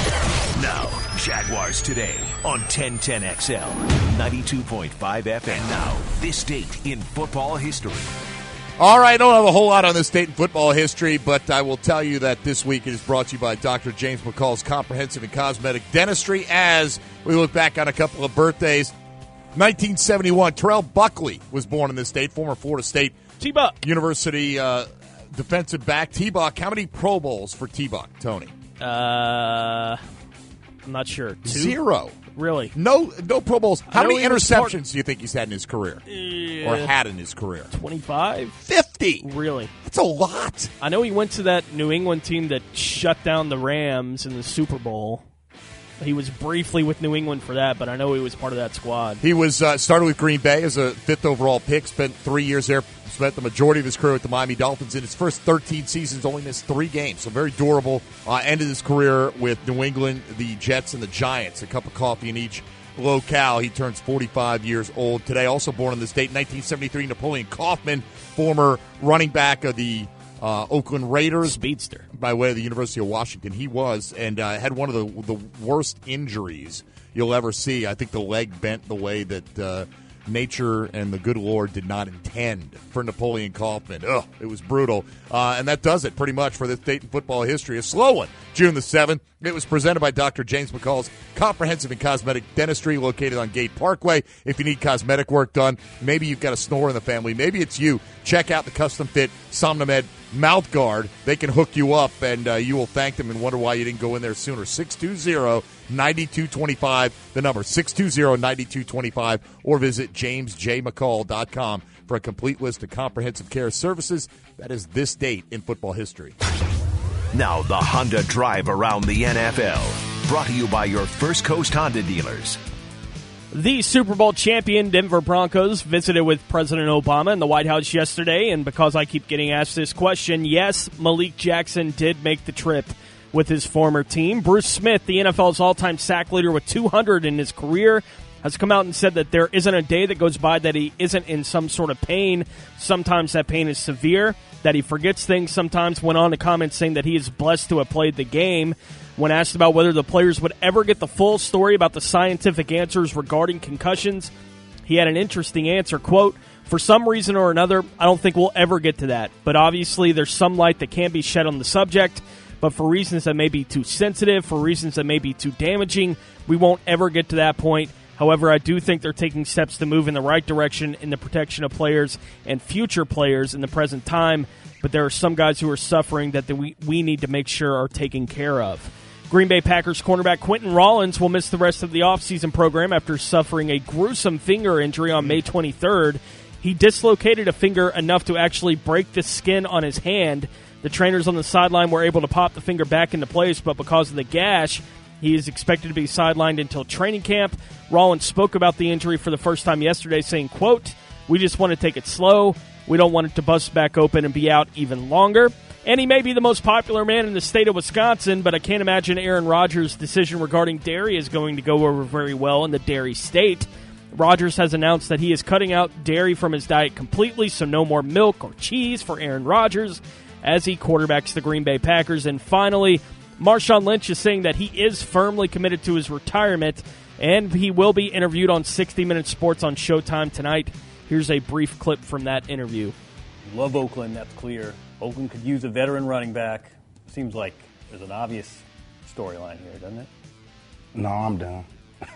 Now, Jaguars Today on ten ten X L, ninety-two point five F M. And now, this date in football history. All right, I don't have a whole lot on this state and football history, but I will tell you that this week it is brought to you by Doctor James McCall's Comprehensive and Cosmetic Dentistry as we look back on a couple of birthdays. nineteen seventy-one, Terrell Buckley was born in this state, former Florida State T-Buck. University uh, defensive back. T-Buck, how many Pro Bowls for T-Buck, Tony? Uh, I'm not sure. Two? Zero. Really? No no Pro Bowls. How know many he was interceptions part- do you think he's had in his career? Yeah. Or had in his career? twenty-five? fifty. Really? That's a lot. I know he went to that New England team that shut down the Rams in the Super Bowl. He was briefly with New England for that, but I know he was part of that squad. He was uh, started with Green Bay as a fifth overall pick, spent three years there, spent the majority of his career with the Miami Dolphins. In his first thirteen seasons, only missed three games, so very durable. Uh, ended his career with New England, the Jets, and the Giants, a cup of coffee in each locale. He turns forty-five years old today. Also born in the state, nineteen seventy-three, Napoleon Kaufman, former running back of the uh, Oakland Raiders. Speedster. By way of the University of Washington. He was, and uh, had one of the the worst injuries you'll ever see. I think the leg bent the way that uh, nature and the good Lord did not intend for Napoleon Kaufman. Ugh, it was brutal. Uh, and that does it pretty much for this date in football history. A slow one, June the seventh. It was presented by Doctor James McCall's Comprehensive and Cosmetic Dentistry, located on Gate Parkway. If you need cosmetic work done, maybe you've got a snore in the family, maybe it's you, check out the custom-fit Somnomed mouth guard. They can hook you up, and uh, you will thank them and wonder why you didn't go in there sooner. six two zero, nine two two five, the number six two zero, nine two two five, or visit james j mccall dot com for a complete list of comprehensive care services. That is this date in football history. Now the Honda Drive around the N F L, brought to you by your First Coast Honda dealers. The Super Bowl champion Denver Broncos visited with President Obama in the White House yesterday, and because I keep getting asked this question, yes, Malik Jackson did make the trip with his former team. Bruce Smith, the N F L's all-time sack leader with two hundred in his career, has come out and said that there isn't a day that goes by that he isn't in some sort of pain. Sometimes that pain is severe, that he forgets things sometimes. Went on to comment saying that he is blessed to have played the game. When asked about whether the players would ever get the full story about the scientific answers regarding concussions, he had an interesting answer, quote, "For some reason or another, I don't think we'll ever get to that. But obviously there's some light that can be shed on the subject. But for reasons that may be too sensitive, for reasons that may be too damaging, we won't ever get to that point. However, I do think they're taking steps to move in the right direction in the protection of players and future players in the present time. But there are some guys who are suffering that we, we need to make sure are taken care of." Green Bay Packers cornerback Quentin Rollins will miss the rest of the offseason program after suffering a gruesome finger injury on May twenty-third. He dislocated a finger enough to actually break the skin on his hand. The trainers on the sideline were able to pop the finger back into place, but because of the gash, he is expected to be sidelined until training camp. Rollins spoke about the injury for the first time yesterday, saying, quote, "We just want to take it slow. We don't want it to bust back open and be out even longer." And he may be the most popular man in the state of Wisconsin, but I can't imagine Aaron Rodgers' decision regarding dairy is going to go over very well in the dairy state. Rodgers has announced that he is cutting out dairy from his diet completely, so no more milk or cheese for Aaron Rodgers as he quarterbacks the Green Bay Packers. And finally, Marshawn Lynch is saying that he is firmly committed to his retirement, and he will be interviewed on sixty minutes Sports on Showtime tonight. Here's a brief clip from that interview. Love Oakland, that's clear. Oakland could use a veteran running back. Seems like there's an obvious storyline here, doesn't it? No, I'm done.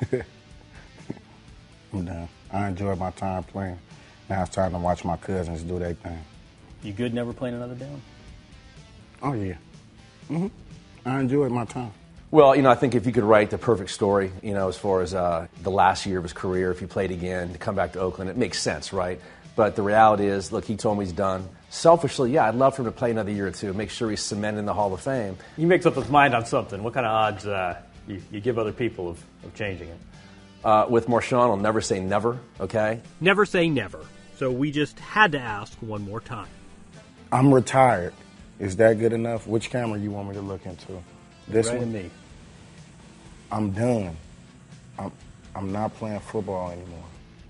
I'm done. I enjoyed my time playing. Now it's time to watch my cousins do their thing. You good never playing another down? Oh, yeah. Mm-hmm. I enjoyed my time. Well, you know, I think if you could write the perfect story, you know, as far as uh, the last year of his career, if he played again, to come back to Oakland, it makes sense, right? But the reality is, look, he told me he's done. Selfishly, yeah, I'd love for him to play another year or two, make sure he's cemented in the Hall of Fame. You make up his mind on something. What kind of odds uh, you, you give other people of, of changing it? Uh, with Marshawn, I'll never say never, okay? Never say never. So we just had to ask one more time. I'm retired. Is that good enough? Which camera you want me to look into? This right one? in me. I'm done. I'm, I'm not playing football anymore.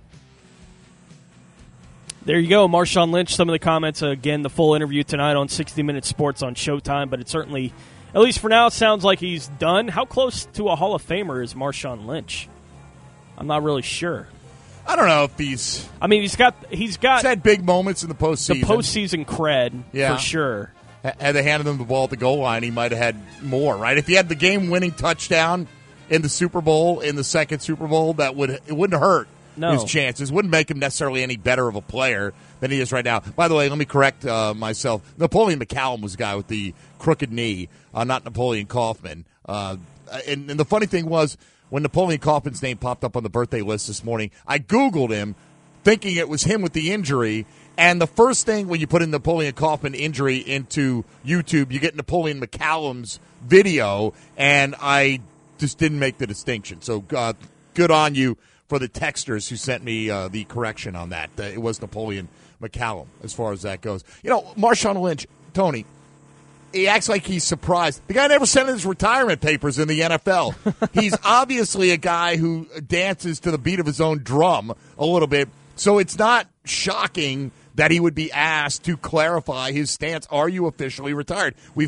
There you go, Marshawn Lynch. Some of the comments, again, the full interview tonight on sixty minutes Sports on Showtime, but it certainly, at least for now, it sounds like he's done. How close to a Hall of Famer is Marshawn Lynch? I'm not really sure. I don't know if he's. I mean, he's got he's got he's had big moments in the postseason. The postseason cred, yeah. for sure. Had they handed him the ball at the goal line, he might have had more, right? If he had the game-winning touchdown in the Super Bowl, in the second Super Bowl, that would it wouldn't hurt no. his chances. Wouldn't make him necessarily any better of a player than he is right now. By the way, let me correct uh, myself. Napoleon McCallum was the guy with the crooked knee, uh, not Napoleon Kaufman. Uh, and, and the funny thing was, when Napoleon Kaufman's name popped up on the birthday list this morning, I Googled him thinking it was him with the injury. And the first thing when you put in Napoleon Kaufman injury into YouTube, you get Napoleon McCallum's video, and I just didn't make the distinction. So uh, good on you for the texters who sent me uh, the correction on that. Uh, it was Napoleon McCallum as far as that goes. You know, Marshawn Lynch, Tony, he acts like he's surprised. The guy never sent in his retirement papers in the N F L. He's obviously a guy who dances to the beat of his own drum a little bit, so it's not shocking that he would be asked to clarify his stance. Are you officially retired? We've had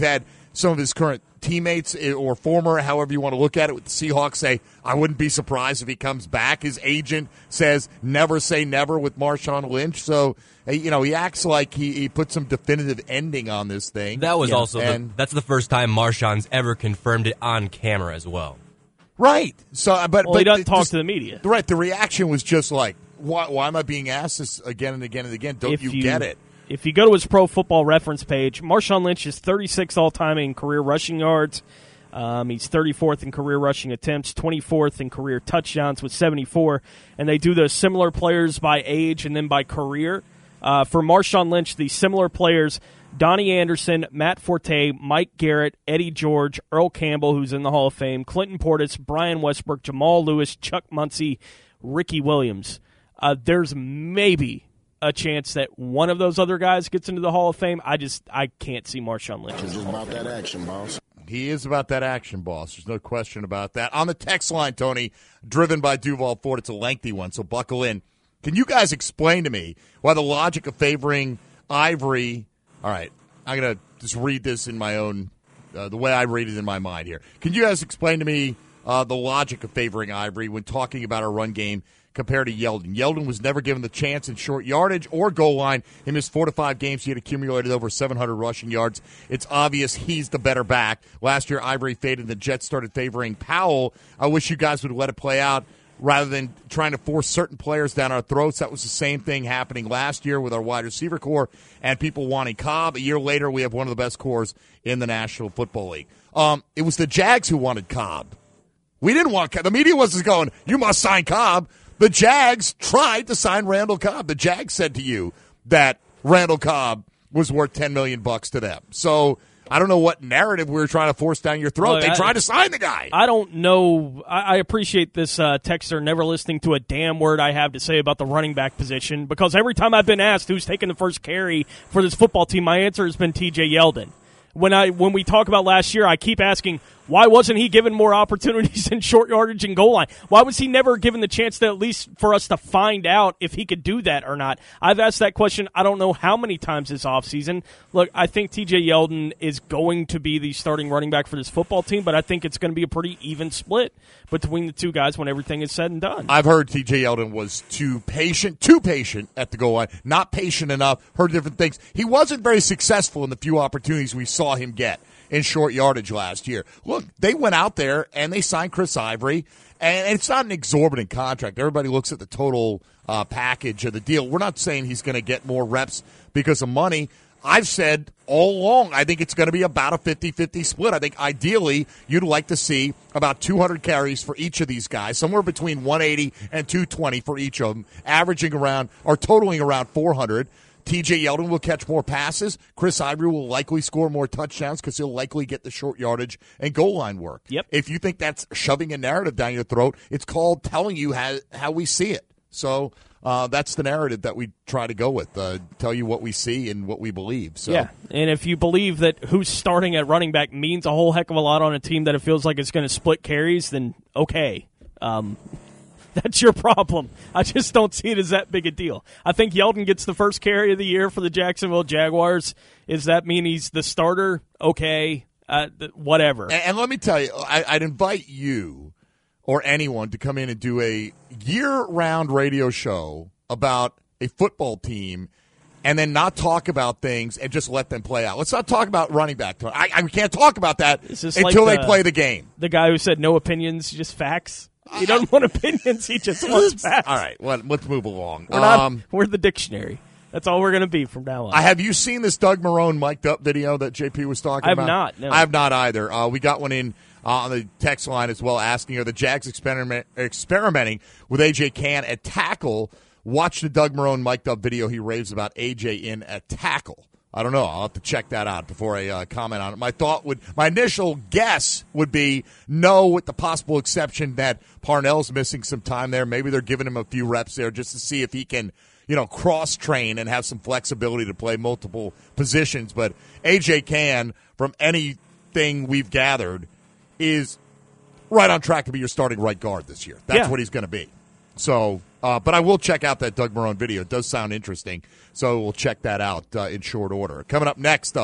some of his current teammates or former, however you want to look at it, with the Seahawks say, I wouldn't be surprised if he comes back. His agent says never say never with Marshawn Lynch. So, you know, he acts like he, he put some definitive ending on this thing. That was yeah. also and, the, that's the first time Marshawn's ever confirmed it on camera as well. Right. So, but well, but he doesn't it, talk just, to the media. Right. The reaction was just like, why, why am I being asked this again and again and again? Don't if you, you get it? If you go to his Pro Football Reference page, Marshawn Lynch is thirty-sixth all-time in career rushing yards. Um, he's thirty-fourth in career rushing attempts, twenty-fourth in career touchdowns with seventy-four. And they do the similar players by age and then by career. Uh, for Marshawn Lynch, the similar players, Donnie Anderson, Matt Forte, Mike Garrett, Eddie George, Earl Campbell, who's in the Hall of Fame, Clinton Portis, Brian Westbrook, Jamal Lewis, Chuck Muncie, Ricky Williams. Uh, there's maybe a chance that one of those other guys gets into the Hall of Fame. I just I can't see Marshawn Lynch. It's about that action, boss. He is about that action, boss. There's no question about that. On the text line, Tony, driven by Duval Ford, it's a lengthy one, so buckle in. Can you guys explain to me why the logic of favoring Ivory? All right, I'm going to just read this in my own, uh, the way I read it in my mind here. Can you guys explain to me uh, the logic of favoring Ivory when talking about our run game compared to Yeldon? Yeldon was never given the chance in short yardage or goal line. He missed four to five games. He had accumulated over seven hundred rushing yards. It's obvious he's the better back. Last year, Ivory faded, and the Jets started favoring Powell. I wish you guys would let it play out rather than trying to force certain players down our throats. That was the same thing happening last year with our wide receiver core and people wanting Cobb. A year later, we have one of the best cores in the National Football League. Um, it was the Jags who wanted Cobb. We didn't want Cobb. The media wasn't going, you must sign Cobb. The Jags tried to sign Randall Cobb. The Jags said to you that Randall Cobb was worth ten million bucks to them. So I don't know what narrative we were trying to force down your throat. Look, they I, tried to sign the guy. I don't know. I, I appreciate this uh, texter never listening to a damn word I have to say about the running back position, because every time I've been asked who's taking the first carry for this football team, my answer has been T J Yeldon. When I when we talk about last year, I keep asking, why wasn't he given more opportunities in short yardage and goal line? Why was he never given the chance to at least for us to find out if he could do that or not? I've asked that question I don't know how many times this offseason. Look, I think T J Yeldon is going to be the starting running back for this football team, but I think it's going to be a pretty even split between the two guys when everything is said and done. I've heard T J Yeldon was too patient, too patient at the goal line, not patient enough, heard different things. He wasn't very successful in the few opportunities we saw him get in short yardage last year. Look, they went out there and they signed Chris Ivory, and it's not an exorbitant contract. Everybody looks at the total uh, package of the deal. We're not saying he's going to get more reps because of money. I've said all along, I think it's going to be about a fifty-fifty split. I think ideally you'd like to see about two hundred carries for each of these guys, somewhere between one eighty and two twenty for each of them, averaging around or totaling around four hundred. T J Yeldon will catch more passes. Chris Ivory will likely score more touchdowns because he'll likely get the short yardage and goal line work. Yep. If you think that's shoving a narrative down your throat, it's called telling you how, how we see it. So uh, that's the narrative that we try to go with, uh, tell you what we see and what we believe. So. Yeah, and if you believe that who's starting at running back means a whole heck of a lot on a team that it feels like it's going to split carries, then okay. Um That's your problem. I just don't see it as that big a deal. I think Yeldon gets the first carry of the year for the Jacksonville Jaguars. Does that mean he's the starter? Okay, uh, th- whatever. And, and let me tell you, I, I'd invite you or anyone to come in and do a year-round radio show about a football team and then not talk about things and just let them play out. Let's not talk about running back. I, I can't talk about that until like they the, play the game. The guy who said no opinions, just facts. He doesn't want opinions. He just wants facts. All right, well, let's move along. We're, not, um, we're the dictionary. That's all we're going to be from now on. I, have you seen this Doug Marrone mic'd up video that J P was talking I have about? not, no. I have not either. Uh, we got one in uh, on the text line as well asking, are the Jags experiment, experimenting with A J Cann at tackle? Watch the Doug Marrone mic'd up video. He raves about A J in at tackle. I don't know. I'll have to check that out before I uh, comment on it. My thought would, my initial guess would be no, with the possible exception that Parnell's missing some time there. Maybe they're giving him a few reps there just to see if he can, you know, cross train and have some flexibility to play multiple positions. But A J Cann, from anything we've gathered, is right on track to be your starting right guard this year. That's yeah. what he's going to be. So, uh, but I will check out that Doug Marrone video. It does sound interesting, so we'll check that out uh, in short order. Coming up next, though,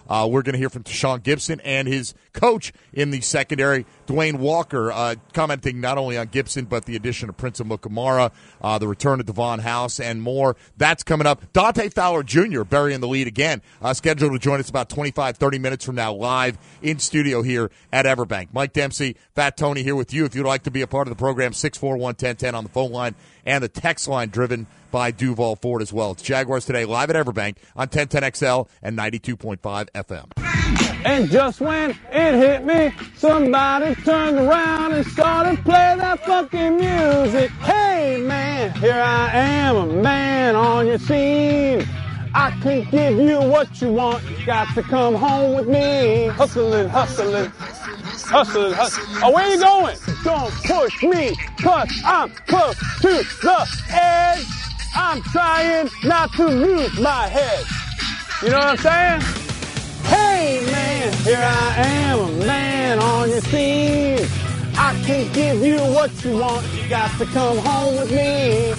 Uh, we're going to hear from Tashawn Gibson and his coach in the secondary, Dwayne Walker, uh, commenting not only on Gibson but the addition of Prince Amukamara, uh, the return of Devon House, and more. That's coming up. Dante Fowler Junior burying the lead again, uh, scheduled to join us about twenty-five, thirty minutes from now live in studio here at Everbank. Mike Dempsey, Fat Tony here with you. If you'd like to be a part of the program, six four one, one zero one zero on the phone line and the text line driven by Duval Ford as well. It's Jaguars Today live at Everbank on ten ten X L and ninety-two point five F M. And just when it hit me, somebody turned around and started playing that fucking music. Hey man, here I am, a man on your scene. I can give you what you want, you got to come home with me. Hustling, hustling, hustling, hustling. Oh, where you going? Don't push me, cause I'm close to the edge. I'm trying not to lose my head. You know what I'm saying? Hey man, here I am, a man on your scene. I can give you what you want, you got to come home with me.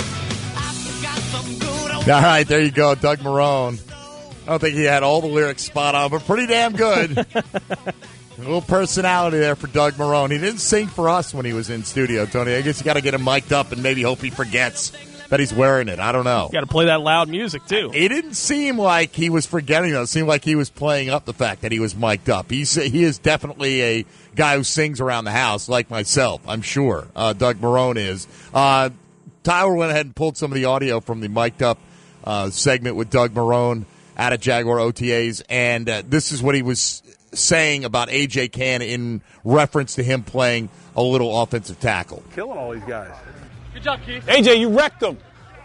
All right, there you go, Doug Marrone. I don't think he had all the lyrics spot on, but pretty damn good. A little personality there for Doug Marrone. He didn't sing for us when he was in studio, Tony. I guess you got to get him mic'd up and maybe hope he forgets that he's wearing it. I don't know. You got to play that loud music, too. It didn't seem like he was forgetting, though. It seemed like he was playing up the fact that he was mic'd up. He's, he is definitely a guy who sings around the house, like myself, I'm sure. Uh, Doug Marrone is. Uh, Tyler went ahead and pulled some of the audio from the mic'd up uh, segment with Doug Marrone out at Jaguar O T As, and uh, this is what he was saying about A J Cann in reference to him playing a little offensive tackle. Killing all these guys. Good job, Keith. A J, you wrecked them.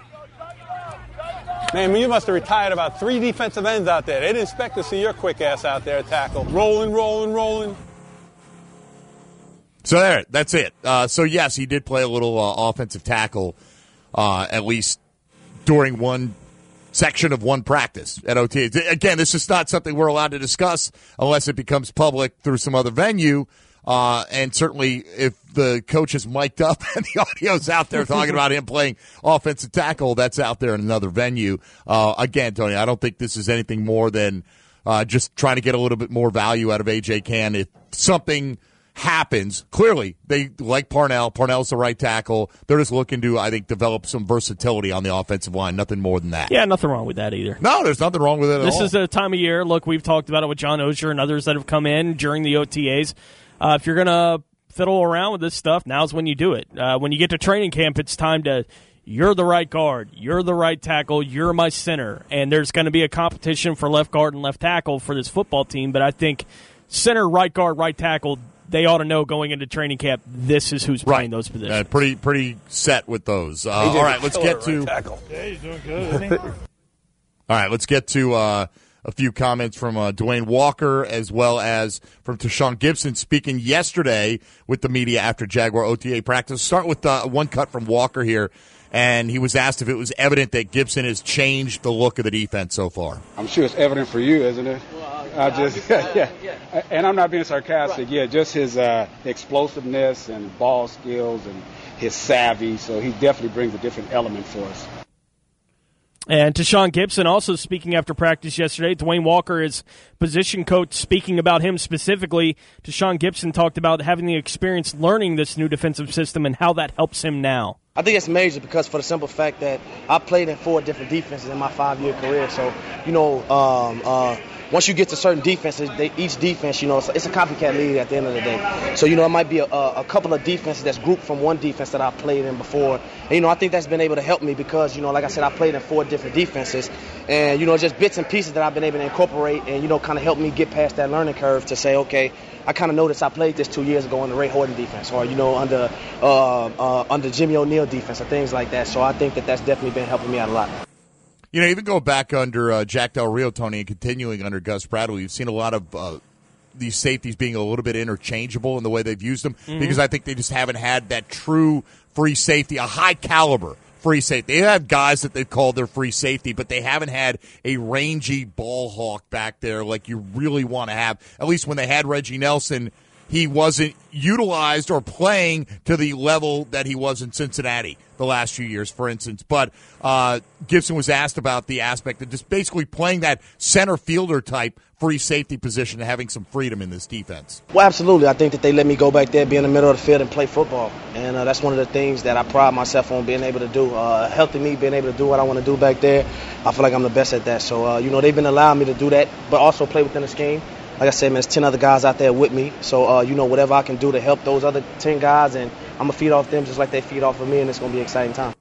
Man, you must have retired about three defensive ends out there. They didn't expect to see your quick ass out there tackle. Rolling, rolling, rolling. So there, that's it. Uh, so, yes, he did play a little uh, offensive tackle, uh, at least during one section of one practice at O T A. Again, this is not something we're allowed to discuss unless it becomes public through some other venue. Uh, and certainly if the coach is mic'd up and the audio's out there talking about him playing offensive tackle, that's out there in another venue. Uh, again, Tony, I don't think this is anything more than uh, just trying to get a little bit more value out of A J Cann. If something happens, clearly they like Parnell. Parnell's the right tackle. They're just looking to, I think, develop some versatility on the offensive line. Nothing more than that. Yeah, nothing wrong with that either. No, there's nothing wrong with it at this all. This is the time of year. Look, we've talked about it with John Oehser and others that have come in during the O T As. Uh, if you're going to fiddle around with this stuff, now's when you do it. Uh, when you get to training camp, it's time to, you're the right guard, you're the right tackle, you're my center. And there's going to be a competition for left guard and left tackle for this football team. But I think center, right guard, right tackle, they ought to know going into training camp, this is who's playing right. those positions. Uh, pretty pretty set with those. Uh, all right, let's get to right tackle. Yeah, he's doing good, isn't he? All right, let's get to uh, a few comments from uh, Dwayne Walker as well as from Tashawn Gibson speaking yesterday with the media after Jaguar O T A practice. Start with uh, one cut from Walker here, and he was asked if it was evident that Gibson has changed the look of the defense so far. I'm sure it's evident for you, isn't it? I just, yeah, and I'm not being sarcastic. Yeah, just his uh, explosiveness and ball skills and his savvy. So he definitely brings a different element for us. And Tashawn Gibson also speaking after practice yesterday. Dwayne Walker, his position coach, speaking about him specifically. Tashawn Gibson talked about having the experience learning this new defensive system and how that helps him now. I think it's major because for the simple fact that I played in four different defenses in my five-year career. So, you know, um, uh, once you get to certain defenses, they, each defense, you know, it's, it's a copycat league at the end of the day. So, you know, it might be a, a couple of defenses that's grouped from one defense that I played in before. And, you know, I think that's been able to help me because, you know, like I said, I played in four different defenses. And, you know, just bits and pieces that I've been able to incorporate and, you know, kind of help me get past that learning curve to say, okay, I kind of noticed I played this two years ago under Ray Horton defense or, you know, under uh, uh, under Jimmy O'Neal defense or things like that. So I think that that's definitely been helping me out a lot. You know, even go back under uh, Jack Del Rio, Tony, and continuing under Gus Bradley, you've seen a lot of uh, these safeties being a little bit interchangeable in the way they've used them mm-hmm. because I think they just haven't had that true free safety, a high caliber free safety. They have guys that they've called their free safety, but they haven't had a rangy ball hawk back there like you really want to have. At least when they had Reggie Nelson, he wasn't utilized or playing to the level that he was in Cincinnati the last few years, for instance. But uh, Gibson was asked about the aspect of just basically playing that center fielder type free safety position and having some freedom in this defense. Well, absolutely. I think that they let me go back there, be in the middle of the field, and play football. And uh, that's one of the things that I pride myself on being able to do. Uh, healthy me, being able to do what I want to do back there. I feel like I'm the best at that. So, uh, you know, they've been allowing me to do that, but also play within the scheme. Like I said, man, there's ten other guys out there with me. So, uh, you know, whatever I can do to help those other ten guys, and I'm going to feed off them just like they feed off of me, and it's going to be an exciting time.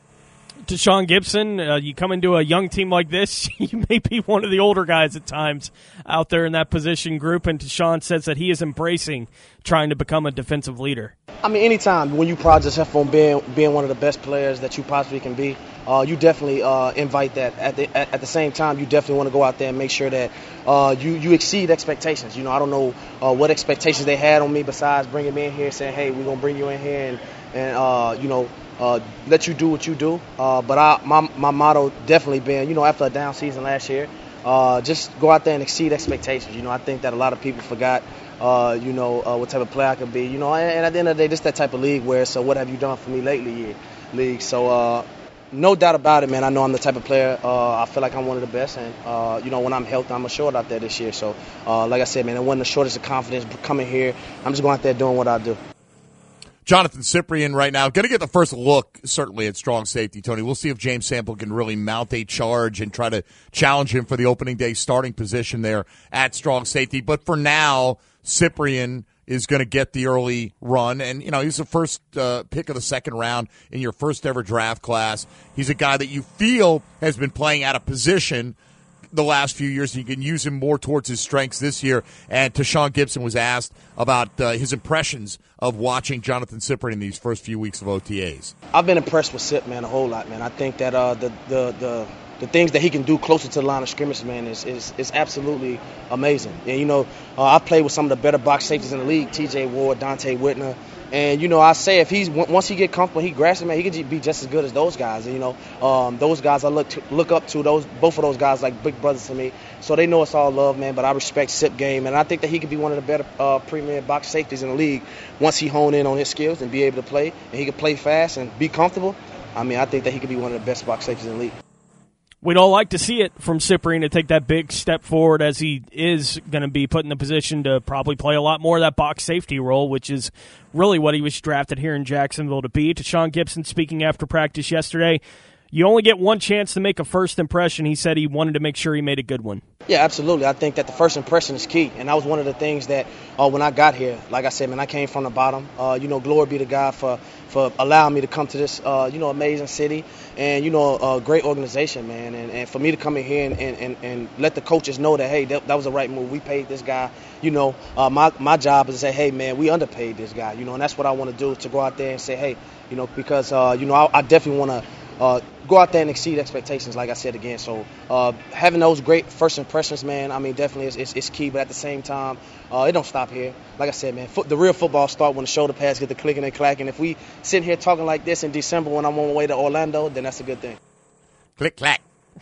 Tashaun Gibson, uh, you come into a young team like this, you may be one of the older guys at times out there in that position group, and Tashaun says that he is embracing trying to become a defensive leader. I mean, anytime when you pride yourself on being being one of the best players that you possibly can be, uh, you definitely uh, invite that. At the at, at the same time, you definitely want to go out there and make sure that uh, you you exceed expectations. You know, I don't know uh, what expectations they had on me besides bringing me in here and saying, "Hey, we're gonna bring you in here and and uh, you know." Uh, let you do what you do. Uh, but I, my my motto definitely been, you know, after a down season last year, uh, just go out there and exceed expectations. You know, I think that a lot of people forgot, uh, you know, uh, what type of player I could be. You know, and, and at the end of the day, this that type of league where, so what have you done for me lately, year league? So uh, no doubt about it, man. I know I'm the type of player. Uh, I feel like I'm one of the best, and uh, you know, when I'm healthy, I'm a short out there this year. So uh, like I said, man, it wasn't the shortest of confidence coming here. I'm just going out there doing what I do. Jonathan Cyprien right now. Going to get the first look, certainly, at strong safety, Tony. We'll see if James Sample can really mount a charge and try to challenge him for the opening day starting position there at strong safety. But for now, Cyprien is going to get the early run. And, you know, he's the first uh, pick of the second round in your first ever draft class. He's a guy that you feel has been playing out of position the last few years. You can use him more towards his strengths this year. And Tashaun Gibson was asked about uh, his impressions of watching Jonathan Cyprien in these first few weeks of O T As. I've been impressed with Sip, man, a whole lot, man. I think that uh, the, the the the things that he can do closer to the line of scrimmage, man, is is, is absolutely amazing. And, you know, uh, I played with some of the better box safeties in the league, T J Ward, Dante Whitner. And, you know, I say if he's once he get comfortable, he grasps it, man, he could be just as good as those guys. And, you know, um, those guys I look to, look up to, those both of those guys like big brothers to me. So they know it's all love, man. But I respect Sip game, and I think that he could be one of the better uh, premier box safeties in the league once he hone in on his skills and be able to play. And he can play fast and be comfortable. I mean, I think that he could be one of the best box safeties in the league. We'd all like to see it from Cyprien to take that big step forward, as he is going to be put in the position to probably play a lot more of that box safety role, which is really what he was drafted here in Jacksonville to be. Tashaun Gibson speaking after practice yesterday, you only get one chance to make a first impression. He said he wanted to make sure he made a good one. Yeah, absolutely. I think that the first impression is key, and that was one of the things that uh, when I got here, like I said, man, I came from the bottom. Uh, you know, glory be to God for, for allowing me to come to this, uh, you know, amazing city and, you know, a great organization, man. And, and for me to come in here and, and, and, and let the coaches know that, hey, that, that was the right move. We paid this guy. You know, uh, my, my job is to say, hey, man, we underpaid this guy, you know, and that's what I want to do, to go out there and say, hey, you know, because, uh, you know, I, I definitely want to Uh, go out there and exceed expectations, like I said again. So uh, having those great first impressions, man, I mean, definitely is, is, is key. But at the same time, uh, it don't stop here. Like I said, man, foot, the real football start when the shoulder pads get the clicking and clacking. If we sit here talking like this in December when I'm on my way to Orlando, then that's a good thing. Click, clack.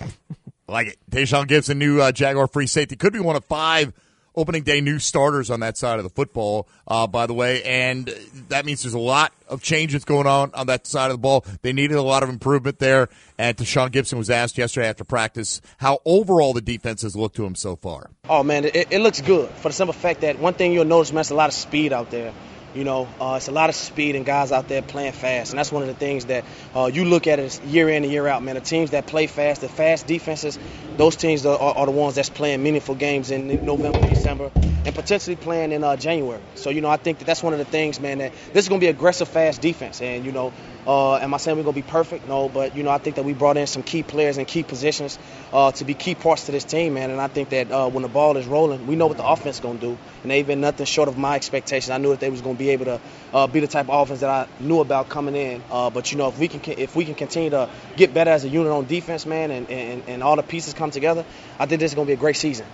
Like it. Tashaun Gibson, new uh, Jaguar free safety. Could be one of five opening day new starters on that side of the football, uh, by the way, and that means there's a lot of changes going on on that side of the ball. They needed a lot of improvement there, and Tashaun Gibson was asked yesterday after practice how overall the defense has looked to him so far. Oh, man, it, it looks good for the simple fact that one thing you'll notice, man, there's a lot of speed out there. You know, uh, it's a lot of speed and guys out there playing fast. And that's one of the things that uh, you look at it year in and year out, man. The teams that play fast, the fast defenses, those teams are, are, are the ones that's playing meaningful games in November, December, and potentially playing in uh, January. So, you know, I think that that's one of the things, man, that this is going to be aggressive, fast defense. And, you know, uh, am I saying we're going to be perfect? No, but, you know, I think that we brought in some key players in key positions uh, to be key parts to this team, man. And I think that uh, when the ball is rolling, we know what the offense is going to do. And they've been nothing short of my expectations. I knew that they was going to be able to uh, be the type of offense that I knew about coming in. Uh, but, you know, if we can if we can continue to get better as a unit on defense, man, and, and, and all the pieces come together, I think this is going to be a great season.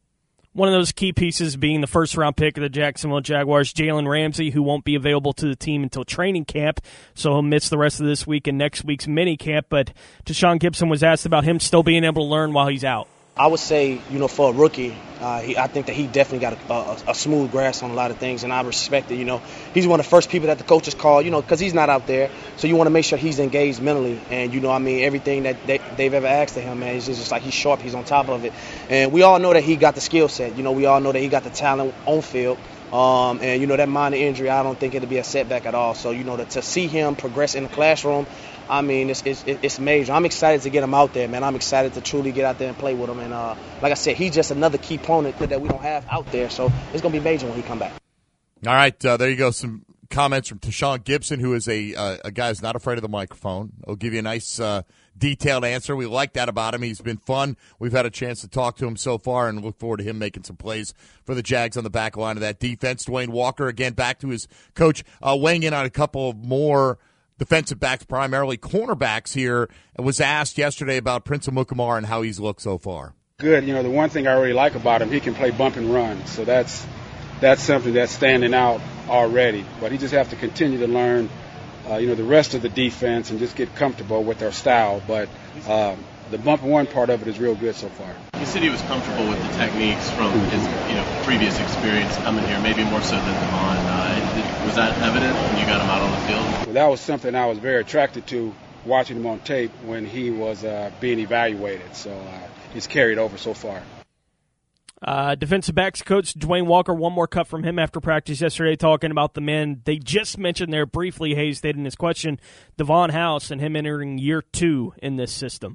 One of those key pieces being the first-round pick of the Jacksonville Jaguars, Jalen Ramsey, who won't be available to the team until training camp, so he'll miss the rest of this week and next week's mini camp. But Tashaun Gibson was asked about him still being able to learn while he's out. I would say, you know, for a rookie, uh, he, I think that he definitely got a, a, a smooth grasp on a lot of things, and I respect it. You know, he's one of the first people that the coaches call, you know, because he's not out there. So you want to make sure he's engaged mentally. And, you know, I mean, everything that they, they've ever asked of him, man, it's just, just like he's sharp. He's on top of it. And we all know that he got the skill set. You know, we all know that he got the talent on field. Um, and, you know, that minor injury, I don't think it'll be a setback at all. So, you know, to, to see him progress in the classroom, I mean, it's, it's it's major. I'm excited to get him out there, man. I'm excited to truly get out there and play with him. And uh, like I said, he's just another key opponent that we don't have out there. So it's going to be major when he come back. All right, uh, there you go. Some comments from Tashawn Gibson, who is a uh, a guy who's not afraid of the microphone. He'll give you a nice, uh, detailed answer. We like that about him. He's been fun. We've had a chance to talk to him so far and look forward to him making some plays for the Jags on the back line of that defense. Dwayne Walker, again, back to his coach, uh, weighing in on a couple of more defensive backs, primarily cornerbacks here, and was asked yesterday about Prince Amukamara and how he's looked so far. Good. You know, the one thing I really like about him, he can play bump and run. So that's that's something that's standing out already. But he just have to continue to learn, uh, you know, the rest of the defense and just get comfortable with their style. But um, the bump and run part of it is real good so far. He said he was comfortable with the techniques from his, you know, previous experience coming here, maybe more so than Devon. Uh, did, was that evident when you got him out on the field? Well, that was something I was very attracted to watching him on tape when he was uh, being evaluated. So uh, he's carried over so far. Uh, defensive backs coach Dwayne Walker, one more cut from him after practice yesterday talking about the men they just mentioned there briefly. Hayes stated in his question, Devon House and him entering year two in this system.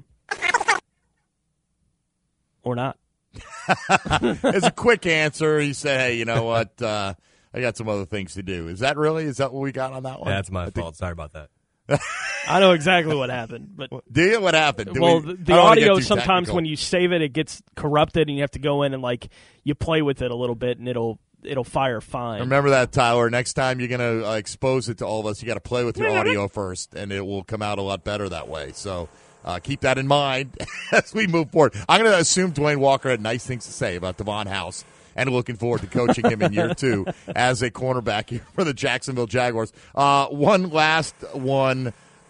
Or not. As a quick answer, he said, hey, you know what, uh, I got some other things to do. Is that really? Is that what we got on that one? Yeah, that's my I fault. think... Sorry about that. I know exactly what happened. But do you? What happened? Do well, we, the, the audio sometimes technical. When you save it, it gets corrupted, and you have to go in and like you play with it a little bit, and it'll it'll fire fine. Remember that, Tyler. Next time you're going to uh, expose it to all of us, you got to play with your audio first, and it will come out a lot better that way. So uh, keep that in mind as we move forward. I'm going to assume Dwayne Walker had nice things to say about Devon House, and looking forward to coaching him in year two as a cornerback here for the Jacksonville Jaguars. Uh, one last one.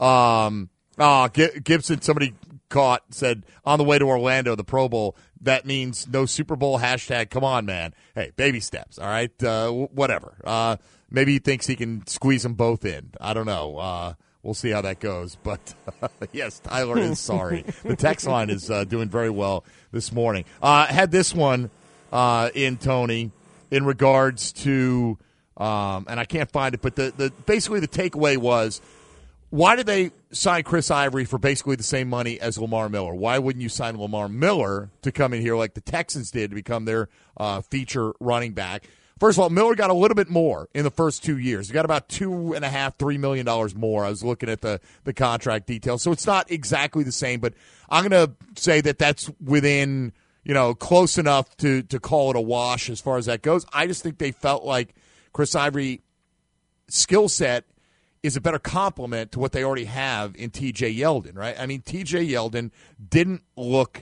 Um, uh, Gibson, somebody caught, said, on the way to Orlando, the Pro Bowl, that means no Super Bowl, hashtag, come on, man. Hey, baby steps, all right? Uh, whatever. Uh, maybe he thinks he can squeeze them both in. I don't know. Uh, we'll see how that goes. But, uh, yes, Tyler is sorry. The text line is uh, doing very well this morning. Uh, had this one uh, in, Tony, in regards to, um, and I can't find it, but the, the basically the takeaway was, why did they sign Chris Ivory for basically the same money as Lamar Miller? Why wouldn't you sign Lamar Miller to come in here like the Texans did to become their uh, feature running back? First of all, Miller got a little bit more in the first two years. He got about two and a half, three million dollars more. I was looking at the, the contract details. So it's not exactly the same, but I'm going to say that that's within, you know, close enough to, to call it a wash as far as that goes. I just think they felt like Chris Ivory's skill set is a better complement to what they already have in T J Yeldon, right? I mean, T J Yeldon didn't look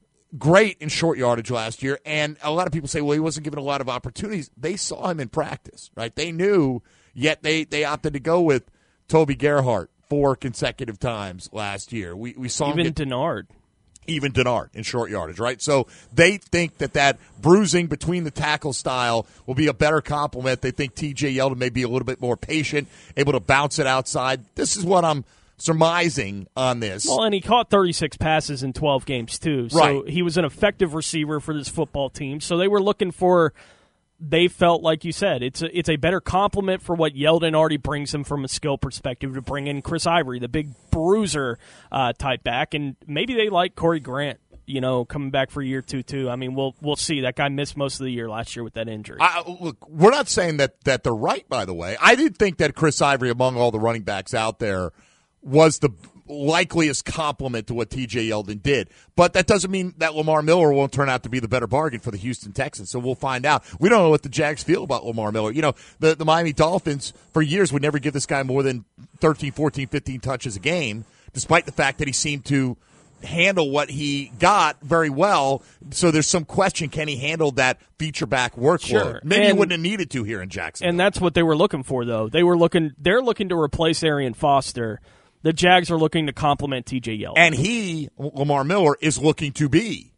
great in short yardage last year, and a lot of people say, well, he wasn't given a lot of opportunities. They saw him in practice, right? They knew, yet they, they opted to go with Toby Gerhart four consecutive times last year. We we saw even him get, Denard. Even Denard in short yardage, right? So they think that that bruising between the tackle style will be a better complement. They think T J Yeldon may be a little bit more patient, able to bounce it outside. This is what I'm surmising on this. Well, and he caught thirty-six passes in twelve games, too. So right. He was an effective receiver for this football team. So they were looking for, they felt, like you said, it's a, it's a better complement for what Yeldon already brings him from a skill perspective to bring in Chris Ivory, the big bruiser uh, type back. And maybe they like Corey Grant, you know, coming back for year two, too. I mean, we'll we'll see. That guy missed most of the year last year with that injury. I, look, we're not saying that, that they're right, by the way. I did think that Chris Ivory, among all the running backs out there, was the likeliest compliment to what T J Yeldon did. But that doesn't mean that Lamar Miller won't turn out to be the better bargain for the Houston Texans. So we'll find out. We don't know what the Jags feel about Lamar Miller. You know, the, the Miami Dolphins for years would never give this guy more than thirteen, fourteen, fifteen touches a game, despite the fact that he seemed to handle what he got very well. So there's some question, can he handle that feature back workload? Sure. Maybe and, he wouldn't have needed to here in Jacksonville. And that's what they were looking for, though. They were looking they're looking to replace Arian Foster. The Jags are looking to complement T J Yeldon. And he, Lamar Miller, is looking to be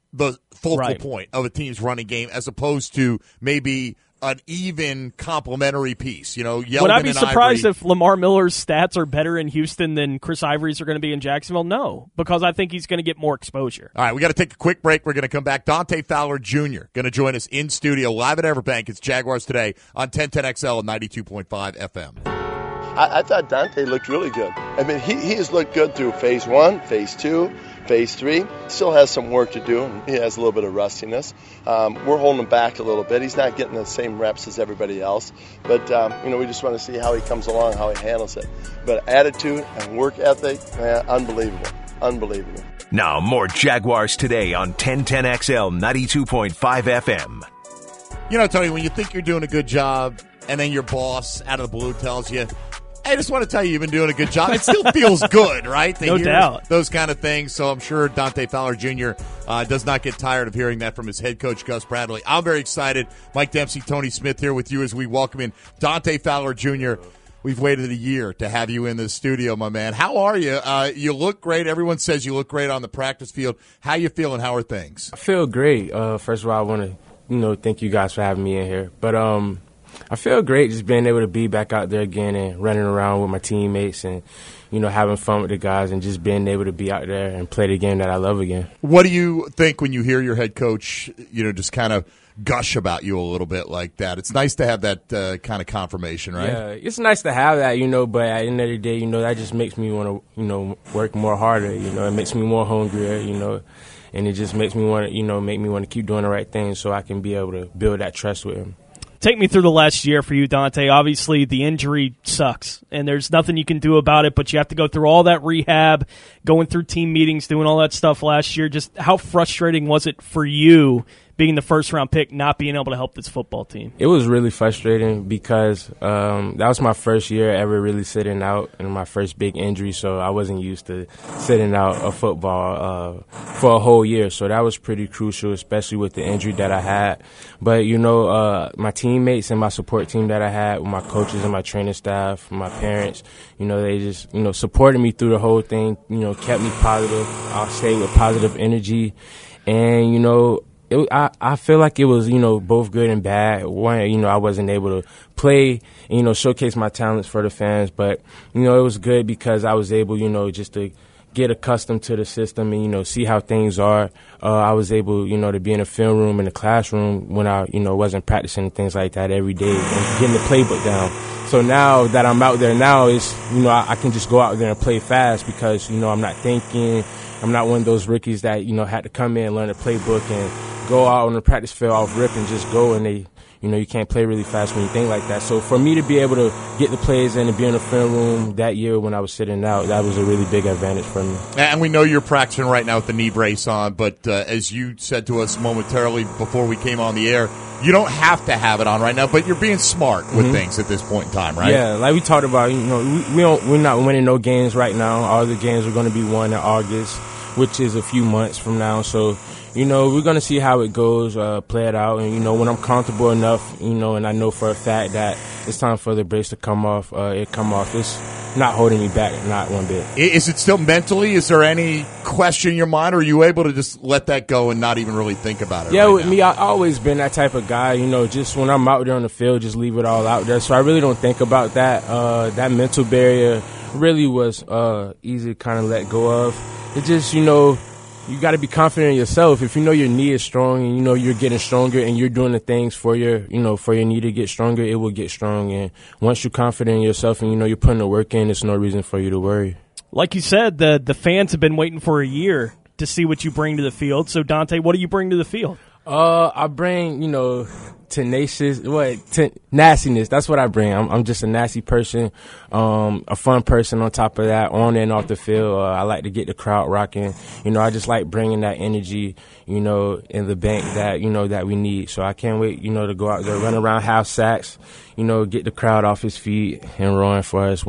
the focal Right. point of a team's running game as opposed to maybe an even complementary piece. You know, Yeldon Would I be and surprised Ivory, if Lamar Miller's stats are better in Houston than Chris Ivory's are going to be in Jacksonville? No, because I think he's going to get more exposure. All right, we got to take a quick break. We're going to come back. Dante Fowler Junior going to join us in studio live at Everbank. It's Jaguars Today on ten ten X L and ninety-two point five F M. I, I thought Dante looked really good. I mean, he, he has looked good through phase one, phase two, phase three. Still has some work to do, and he has a little bit of rustiness. Um, we're holding him back a little bit. He's not getting the same reps as everybody else. But, um, you know, we just want to see how he comes along, how he handles it. But attitude and work ethic, man, unbelievable. Unbelievable. Now more Jaguars Today on ten ten X L ninety-two point five F M. You know, Tony, when you think you're doing a good job and then your boss out of the blue tells you, I just want to tell you you've been doing a good job. It still feels good, right? To No hear doubt. Those kind of things. So I'm sure Dante Fowler Junior Uh, does not get tired of hearing that from his head coach, Gus Bradley. I'm very excited. Mike Dempsey, Tony Smith here with you as we welcome in Dante Fowler Junior We've waited a year to have you in the studio, my man. How are you? Uh, you look great. Everyone says you look great on the practice field. How you feeling? How are things? I feel great. Uh, first of all, I want to, you know, thank you guys for having me in here. But um, I feel great just being able to be back out there again and running around with my teammates and, you know, having fun with the guys and just being able to be out there and play the game that I love again. What do you think when you hear your head coach, you know, just kind of gush about you a little bit like that? It's nice to have that uh, kind of confirmation, right? Yeah, it's nice to have that, you know, but at the end of the day, you know, that just makes me want to, you know, work more harder, you know. It makes me more hungrier, you know, and it just makes me want to, you know, make me want to keep doing the right thing so I can be able to build that trust with him. Take me through the last year for you, Dante. Obviously, the injury sucks, and there's nothing you can do about it, but you have to go through all that rehab, going through team meetings, doing all that stuff last year. Just how frustrating was it for you being the first-round pick, not being able to help this football team? It was really frustrating because um, that was my first year ever really sitting out and my first big injury, so I wasn't used to sitting out a football uh, for a whole year. So that was pretty crucial, especially with the injury that I had. But, you know, uh, my teammates and my support team that I had, with my coaches and my training staff, my parents, you know, they just, you know, supported me through the whole thing, you know, kept me positive. I stayed with positive energy. And, you know, It, I, I feel like it was, you know, both good and bad. One, you know, I wasn't able to play and, you know, showcase my talents for the fans. But, you know, it was good because I was able, you know, just to get accustomed to the system and, you know, see how things are. Uh, I was able, you know, to be in a film room, in the classroom when I, you know, wasn't practicing and things like that every day and getting the playbook down. So now that I'm out there now, it's, you know, I, I can just go out there and play fast because, you know, I'm not thinking. I'm not one of those rookies that, you know, had to come in, learn a playbook, and go out on the practice field off rip and just go, and they, you know, you can't play really fast when you think like that. So for me to be able to get the plays in and be in the film room that year when I was sitting out, that was a really big advantage for me. And we know you're practicing right now with the knee brace on, but uh, as you said to us momentarily before we came on the air, you don't have to have it on right now, but you're being smart with mm-hmm. things at this point in time, right? Yeah, like we talked about, you know, we, we don't, we're not winning no games right now. All the games are going to be won in August, which is a few months from now. So, you know, we're going to see how it goes, uh, play it out. And, you know, when I'm comfortable enough, you know, and I know for a fact that it's time for the brace to come off, uh, it come off. It's not holding me back, not one bit. Is it still mentally? Is there any question in your mind, or are you able to just let that go and not even really think about it? Yeah, right with now? me, I've always been that type of guy. You know, just when I'm out there on the field, just leave it all out there. So I really don't think about that. Uh, that mental barrier really was uh, easy to kind of let go of. It just, you know, you got to be confident in yourself. If you know your knee is strong and you know you're getting stronger and you're doing the things for your, you know, for your knee to get stronger, it will get strong. And once you're confident in yourself and you know you're putting the work in, there's no reason for you to worry. Like you said, the the fans have been waiting for a year to see what you bring to the field. So, Dante, what do you bring to the field? Uh, I bring, you know, tenacious, what, ten, nastiness. That's what I bring. I'm, I'm just a nasty person, um, a fun person on top of that, on and off the field. Uh, I like to get the crowd rocking. You know, I just like bringing that energy, you know, in the bank that, you know, that we need. So I can't wait, you know, to go out there, run around, have sacks, you know, get the crowd off his feet and run for us when we,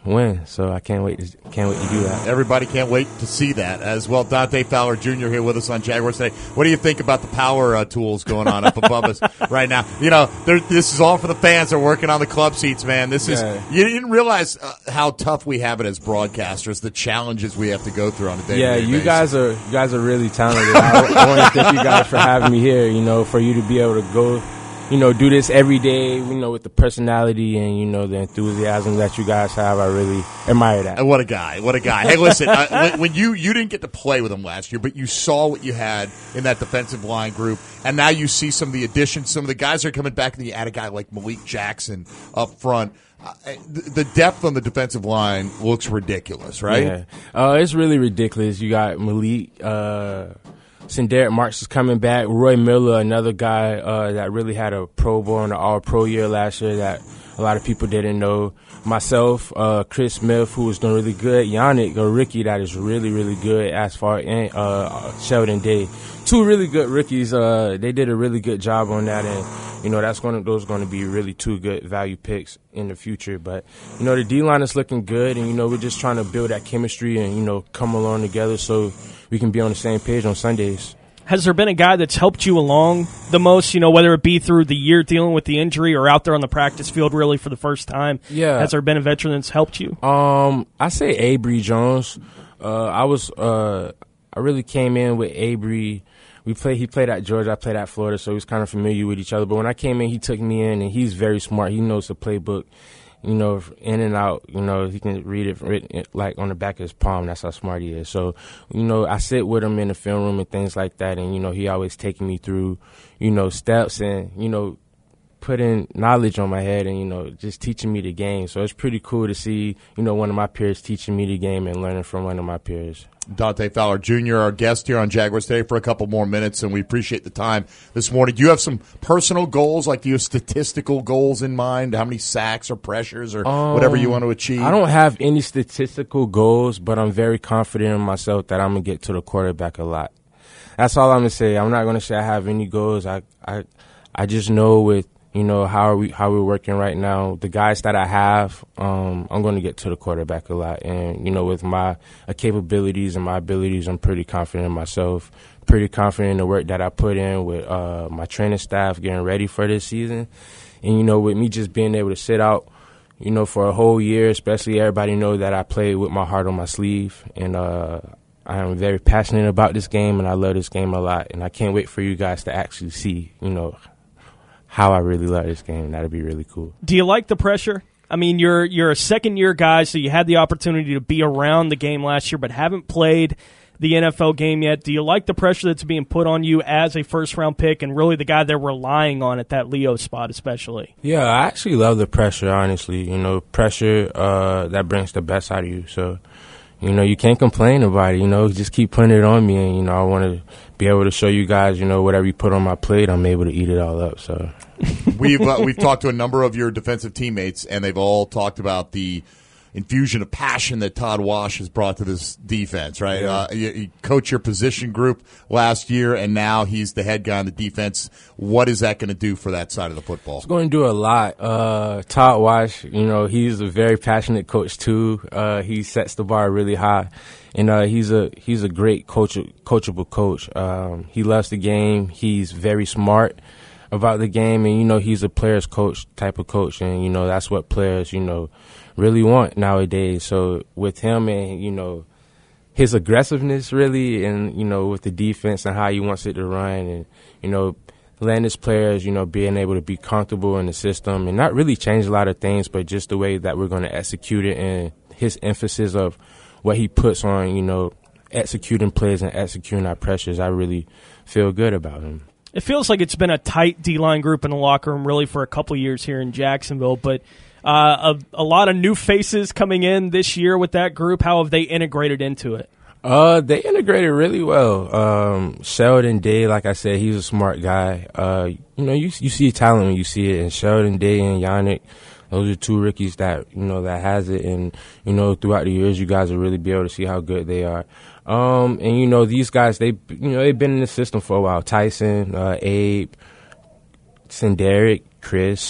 win. So I can't wait to can't wait to do that. Everybody can't wait to see that as well. Dante Fowler Junior here with us on Jaguars Today. What do you think about the power uh, tools going on up above us right now? You know, this is all for the fans. They're working on the club seats, man. This is yeah. You didn't realize uh, how tough we have it as broadcasters. The challenges we have to go through on a day. Yeah, you basis. guys are you guys are really talented. I, I want to thank you guys for having me here. You know, for you to be able to go. You know, do this every day, you know, with the personality and, you know, the enthusiasm that you guys have. I really admire that. And what a guy. What a guy. Hey, listen, uh, when, when you, you didn't get to play with him last year, but you saw what you had in that defensive line group, and now you see some of the additions. Some of the guys are coming back, and you add a guy like Malik Jackson up front. Uh, the depth on the defensive line looks ridiculous, right? Yeah. Uh, it's really ridiculous. You got Malik, uh, Sindaric Marks is coming back. Roy Miller, another guy uh, that really had a Pro Bowl and an All-Pro year last year that a lot of people didn't know. Myself, uh, Chris Smith, who was doing really good. Yannick, a rookie that is really, really good as far as uh, Sheldon Day. Two really good rookies. Uh, they did a really good job on that, and you know that's going to those are going to be really two good value picks in the future. But you know the D line is looking good, and you know we're just trying to build that chemistry and you know come along together so we can be on the same page on Sundays. Has there been a guy that's helped you along the most, you know, whether it be through the year dealing with the injury or out there on the practice field really for the first time? Yeah. Has there been a veteran that's helped you? Um, I say Avery Jones. Uh, I was, uh, I really came in with Avery. We played, he played at Georgia, I played at Florida, so he was kind of familiar with each other. But when I came in, he took me in, and he's very smart. He knows the playbook. You know, in and out, you know, he can read it written, like on the back of his palm. That's how smart he is. So, you know, I sit with him in the film room and things like that. And, you know, he always taking me through, you know, steps and, you know, putting knowledge on my head and, you know, just teaching me the game. So it's pretty cool to see, you know, one of my peers teaching me the game and learning from one of my peers. Dante Fowler Junior, our guest here on Jaguars Today for a couple more minutes, and we appreciate the time this morning. Do you have some personal goals, like do you have statistical goals in mind, how many sacks or pressures or um, whatever you want to achieve? I don't have any statistical goals, but I'm very confident in myself that I'm going to get to the quarterback a lot. That's all I'm going to say. I'm not going to say I have any goals. I, I, I just know with, you know, how are we how we're working right now, the guys that I have, um, I'm going to get to the quarterback a lot. And, you know, with my uh, capabilities and my abilities, I'm pretty confident in myself, pretty confident in the work that I put in with uh, my training staff getting ready for this season. And, you know, with me just being able to sit out, you know, for a whole year, especially everybody know that I play with my heart on my sleeve. And uh, I am very passionate about this game, and I love this game a lot. And I can't wait for you guys to actually see, you know, how I really love this game. That'd be really cool. Do you like the pressure? I mean, you're you're a second-year guy, so you had the opportunity to be around the game last year but haven't played the N F L game yet. Do you like the pressure that's being put on you as a first-round pick and really the guy they're relying on at that Leo spot especially? Yeah, I actually love the pressure, honestly. You know, pressure, uh, that brings the best out of you. So, you know, you can't complain about it. You know, just keep putting it on me, and, you know, I want to be able to show you guys, you know, whatever you put on my plate, I'm able to eat it all up. So we've uh, we've talked to a number of your defensive teammates, and they've all talked about the infusion of passion that Todd Wash has brought to this defense, right? Yeah. Uh, you, you coach your position group last year, and now he's the head guy on the defense. What is that going to do for that side of the football? It's going to do a lot. Uh, Todd Wash, you know, he's a very passionate coach too. Uh, he sets the bar really high. And uh, he's a he's a great coach, coachable coach. Um, he loves the game. He's very smart about the game, and you know he's a players' coach type of coach, and you know that's what players you know really want nowadays. So with him and you know his aggressiveness really, and you know with the defense and how he wants it to run, and you know letting his players you know being able to be comfortable in the system and not really change a lot of things, but just the way that we're going to execute it and his emphasis of what he puts on, you know, executing plays and executing our pressures, I really feel good about him. It feels like it's been a tight D-line group in the locker room really for a couple years here in Jacksonville, but uh, a, a lot of new faces coming in this year with that group. How have they integrated into it? Uh, they integrated really well. Um, Sheldon Day, like I said, he's a smart guy. Uh, you know, you you see talent when you see it, and Sheldon Day and Yannick, those are two rookies that, you know, that has it. And, you know, throughout the years, you guys will really be able to see how good they are. Um, and, you know, these guys, they, you know, they've been in the system for a while. Tyson, uh, Abe, Sindaric, Chris,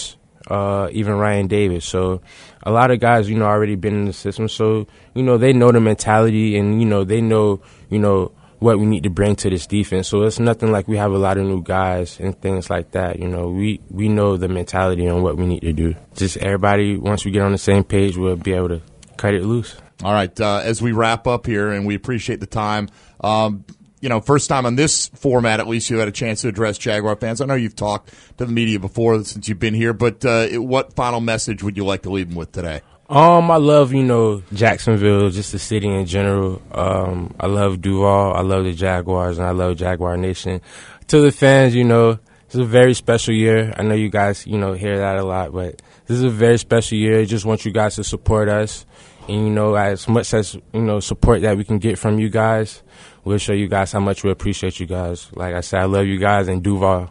uh, even Ryan Davis. So a lot of guys, you know, already been in the system. So, you know, they know the mentality and, you know, they know, you know, what we need to bring to this defense. So it's nothing like we have a lot of new guys and things like that. You know, we, we know the mentality and what we need to do. Just everybody, once we get on the same page, we'll be able to cut it loose. All right, uh, as we wrap up here, and we appreciate the time, um, you know, first time on this format, at least you had a chance to address Jaguar fans. I know you've talked to the media before since you've been here, but uh, what final message would you like to leave them with today? Um, I love, you know, Jacksonville, just the city in general. Um, I love Duval. I love the Jaguars, and I love Jaguar Nation. To the fans, you know, it's a very special year. I know you guys, you know, hear that a lot, but this is a very special year. I just want you guys to support us. And, you know, as much as, you know, support that we can get from you guys, we'll show you guys how much we appreciate you guys. Like I said, I love you guys, and Duval.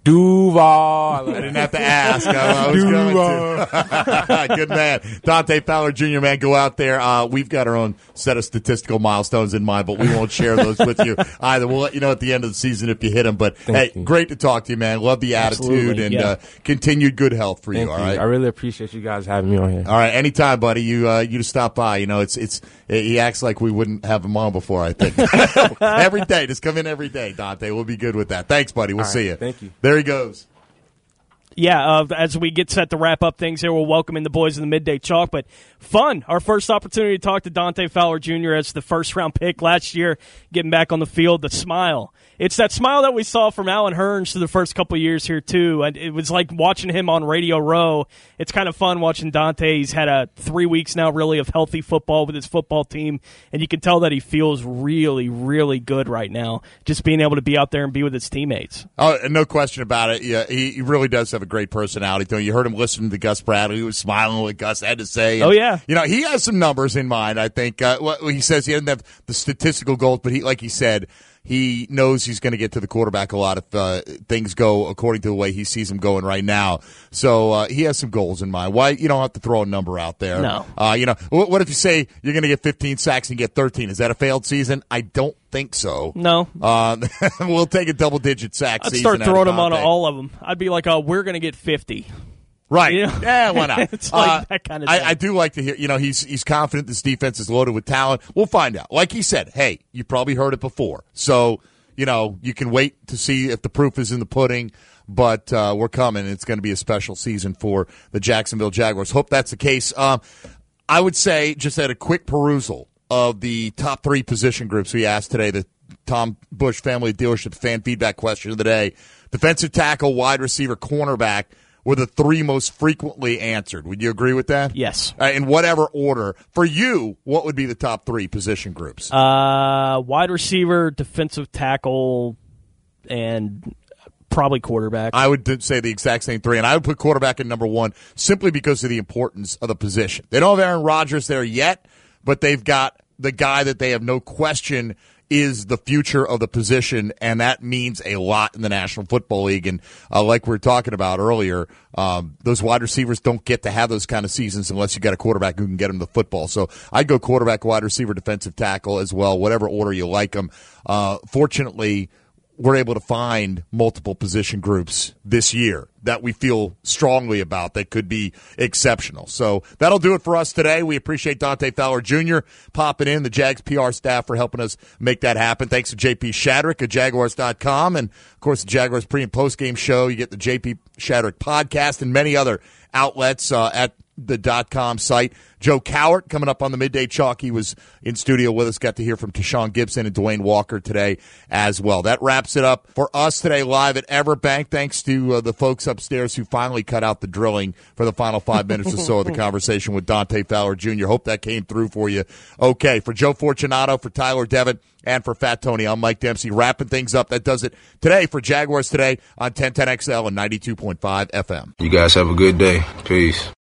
Duval. I didn't have to ask. I, I was going to. Good man. Dante Fowler Junior, man, go out there. Uh, we've got our own set of statistical milestones in mind, but we won't share those with you either. We'll let you know at the end of the season if you hit them. But, Thank hey, you. great to talk to you, man. Love the Absolutely, attitude and yeah. uh, continued good health for Thank you, all you. right? I really appreciate you guys having me on here. All right, anytime, buddy. You uh, you just stop by. You know, it's it's he acts like we wouldn't have him on before, I think. Every day. Just come in every day, Dante. We'll be good with that. Thanks, buddy. We'll All see right, you. thank you. There he goes. Yeah, uh, as we get set to wrap up things here, we'll welcome in the boys of the Midday Chalk. But fun, our first opportunity to talk to Dante Fowler Junior as the first-round pick last year, getting back on the field, the smile. It's that smile that we saw from Alan Hearns through the first couple of years here, too. And it was like watching him on Radio Row. It's kind of fun watching Dante. He's had a three weeks now, really, of healthy football with his football team, and you can tell that he feels really, really good right now, just being able to be out there and be with his teammates. Oh, no question about it. Yeah, he, he really does have a great personality. Though you heard him listening to Gus Bradley, he was smiling what Gus had to say. And, oh yeah, you know he has some numbers in mind. I think uh, well, he says he doesn't have the statistical goals, but he, like he said, he knows he's going to get to the quarterback a lot if uh, things go according to the way he sees them going right now. So uh, he has some goals in mind. Why you don't have to throw a number out there? No. Uh, you know what, what if you say you're going to get fifteen sacks and get thirteen? Is that a failed season? I don't think so. No. Uh, we'll take a double-digit sack I'd season. start throwing them on Dante. all of them. I'd be like, oh, we're going to get fifty. Right. You know? Yeah, why not? It's like uh, that kind of I, thing. I do like to hear, you know, he's he's confident this defense is loaded with talent. We'll find out. Like he said, hey, you probably heard it before. So, you know, you can wait to see if the proof is in the pudding, but uh, we're coming. It's going to be a special season for the Jacksonville Jaguars. Hope that's the case. Um, I would say, just at a quick perusal of the top three position groups we asked today, the Tom Bush Family Dealership fan feedback question of the day, defensive tackle, wide receiver, cornerback, were the three most frequently answered. Would you agree with that? Yes. Uh, in whatever order. For you, what would be the top three position groups? Uh, wide receiver, defensive tackle, and probably quarterback. I would say the exact same three, and I would put quarterback at number one simply because of the importance of the position. They don't have Aaron Rodgers there yet, but they've got the guy that they have no question is the future of the position, and that means a lot in the National Football League. And uh, like we were talking about earlier, um, those wide receivers don't get to have those kind of seasons unless you got a quarterback who can get them the football. So I'd go quarterback, wide receiver, defensive tackle as well, whatever order you like them. Uh, fortunately, we're able to find multiple position groups this year that we feel strongly about that could be exceptional. So that'll do it for us today. We appreciate Dante Fowler Junior popping in, the Jags P R staff for helping us make that happen. Thanks to J P Shadrick at Jaguars dot com, and, of course, the Jaguars pre- and post-game show. You get the J P Shadrick podcast and many other outlets uh, at the .com site. Joe Cowart coming up on the Midday Chalk. He was in studio with us. Got to hear from Tashawn Gibson and Dwayne Walker today as well. That wraps it up for us today live at Everbank. Thanks to uh, the folks upstairs who finally cut out the drilling for the final five minutes or so of the conversation with Dante Fowler Junior Hope that came through for you. Okay, for Joe Fortunato, for Tyler Devitt, and for Fat Tony, I'm Mike Dempsey. Wrapping things up. That does it today for Jaguars Today on ten ten X L and ninety-two point five F M. You guys have a good day. Peace.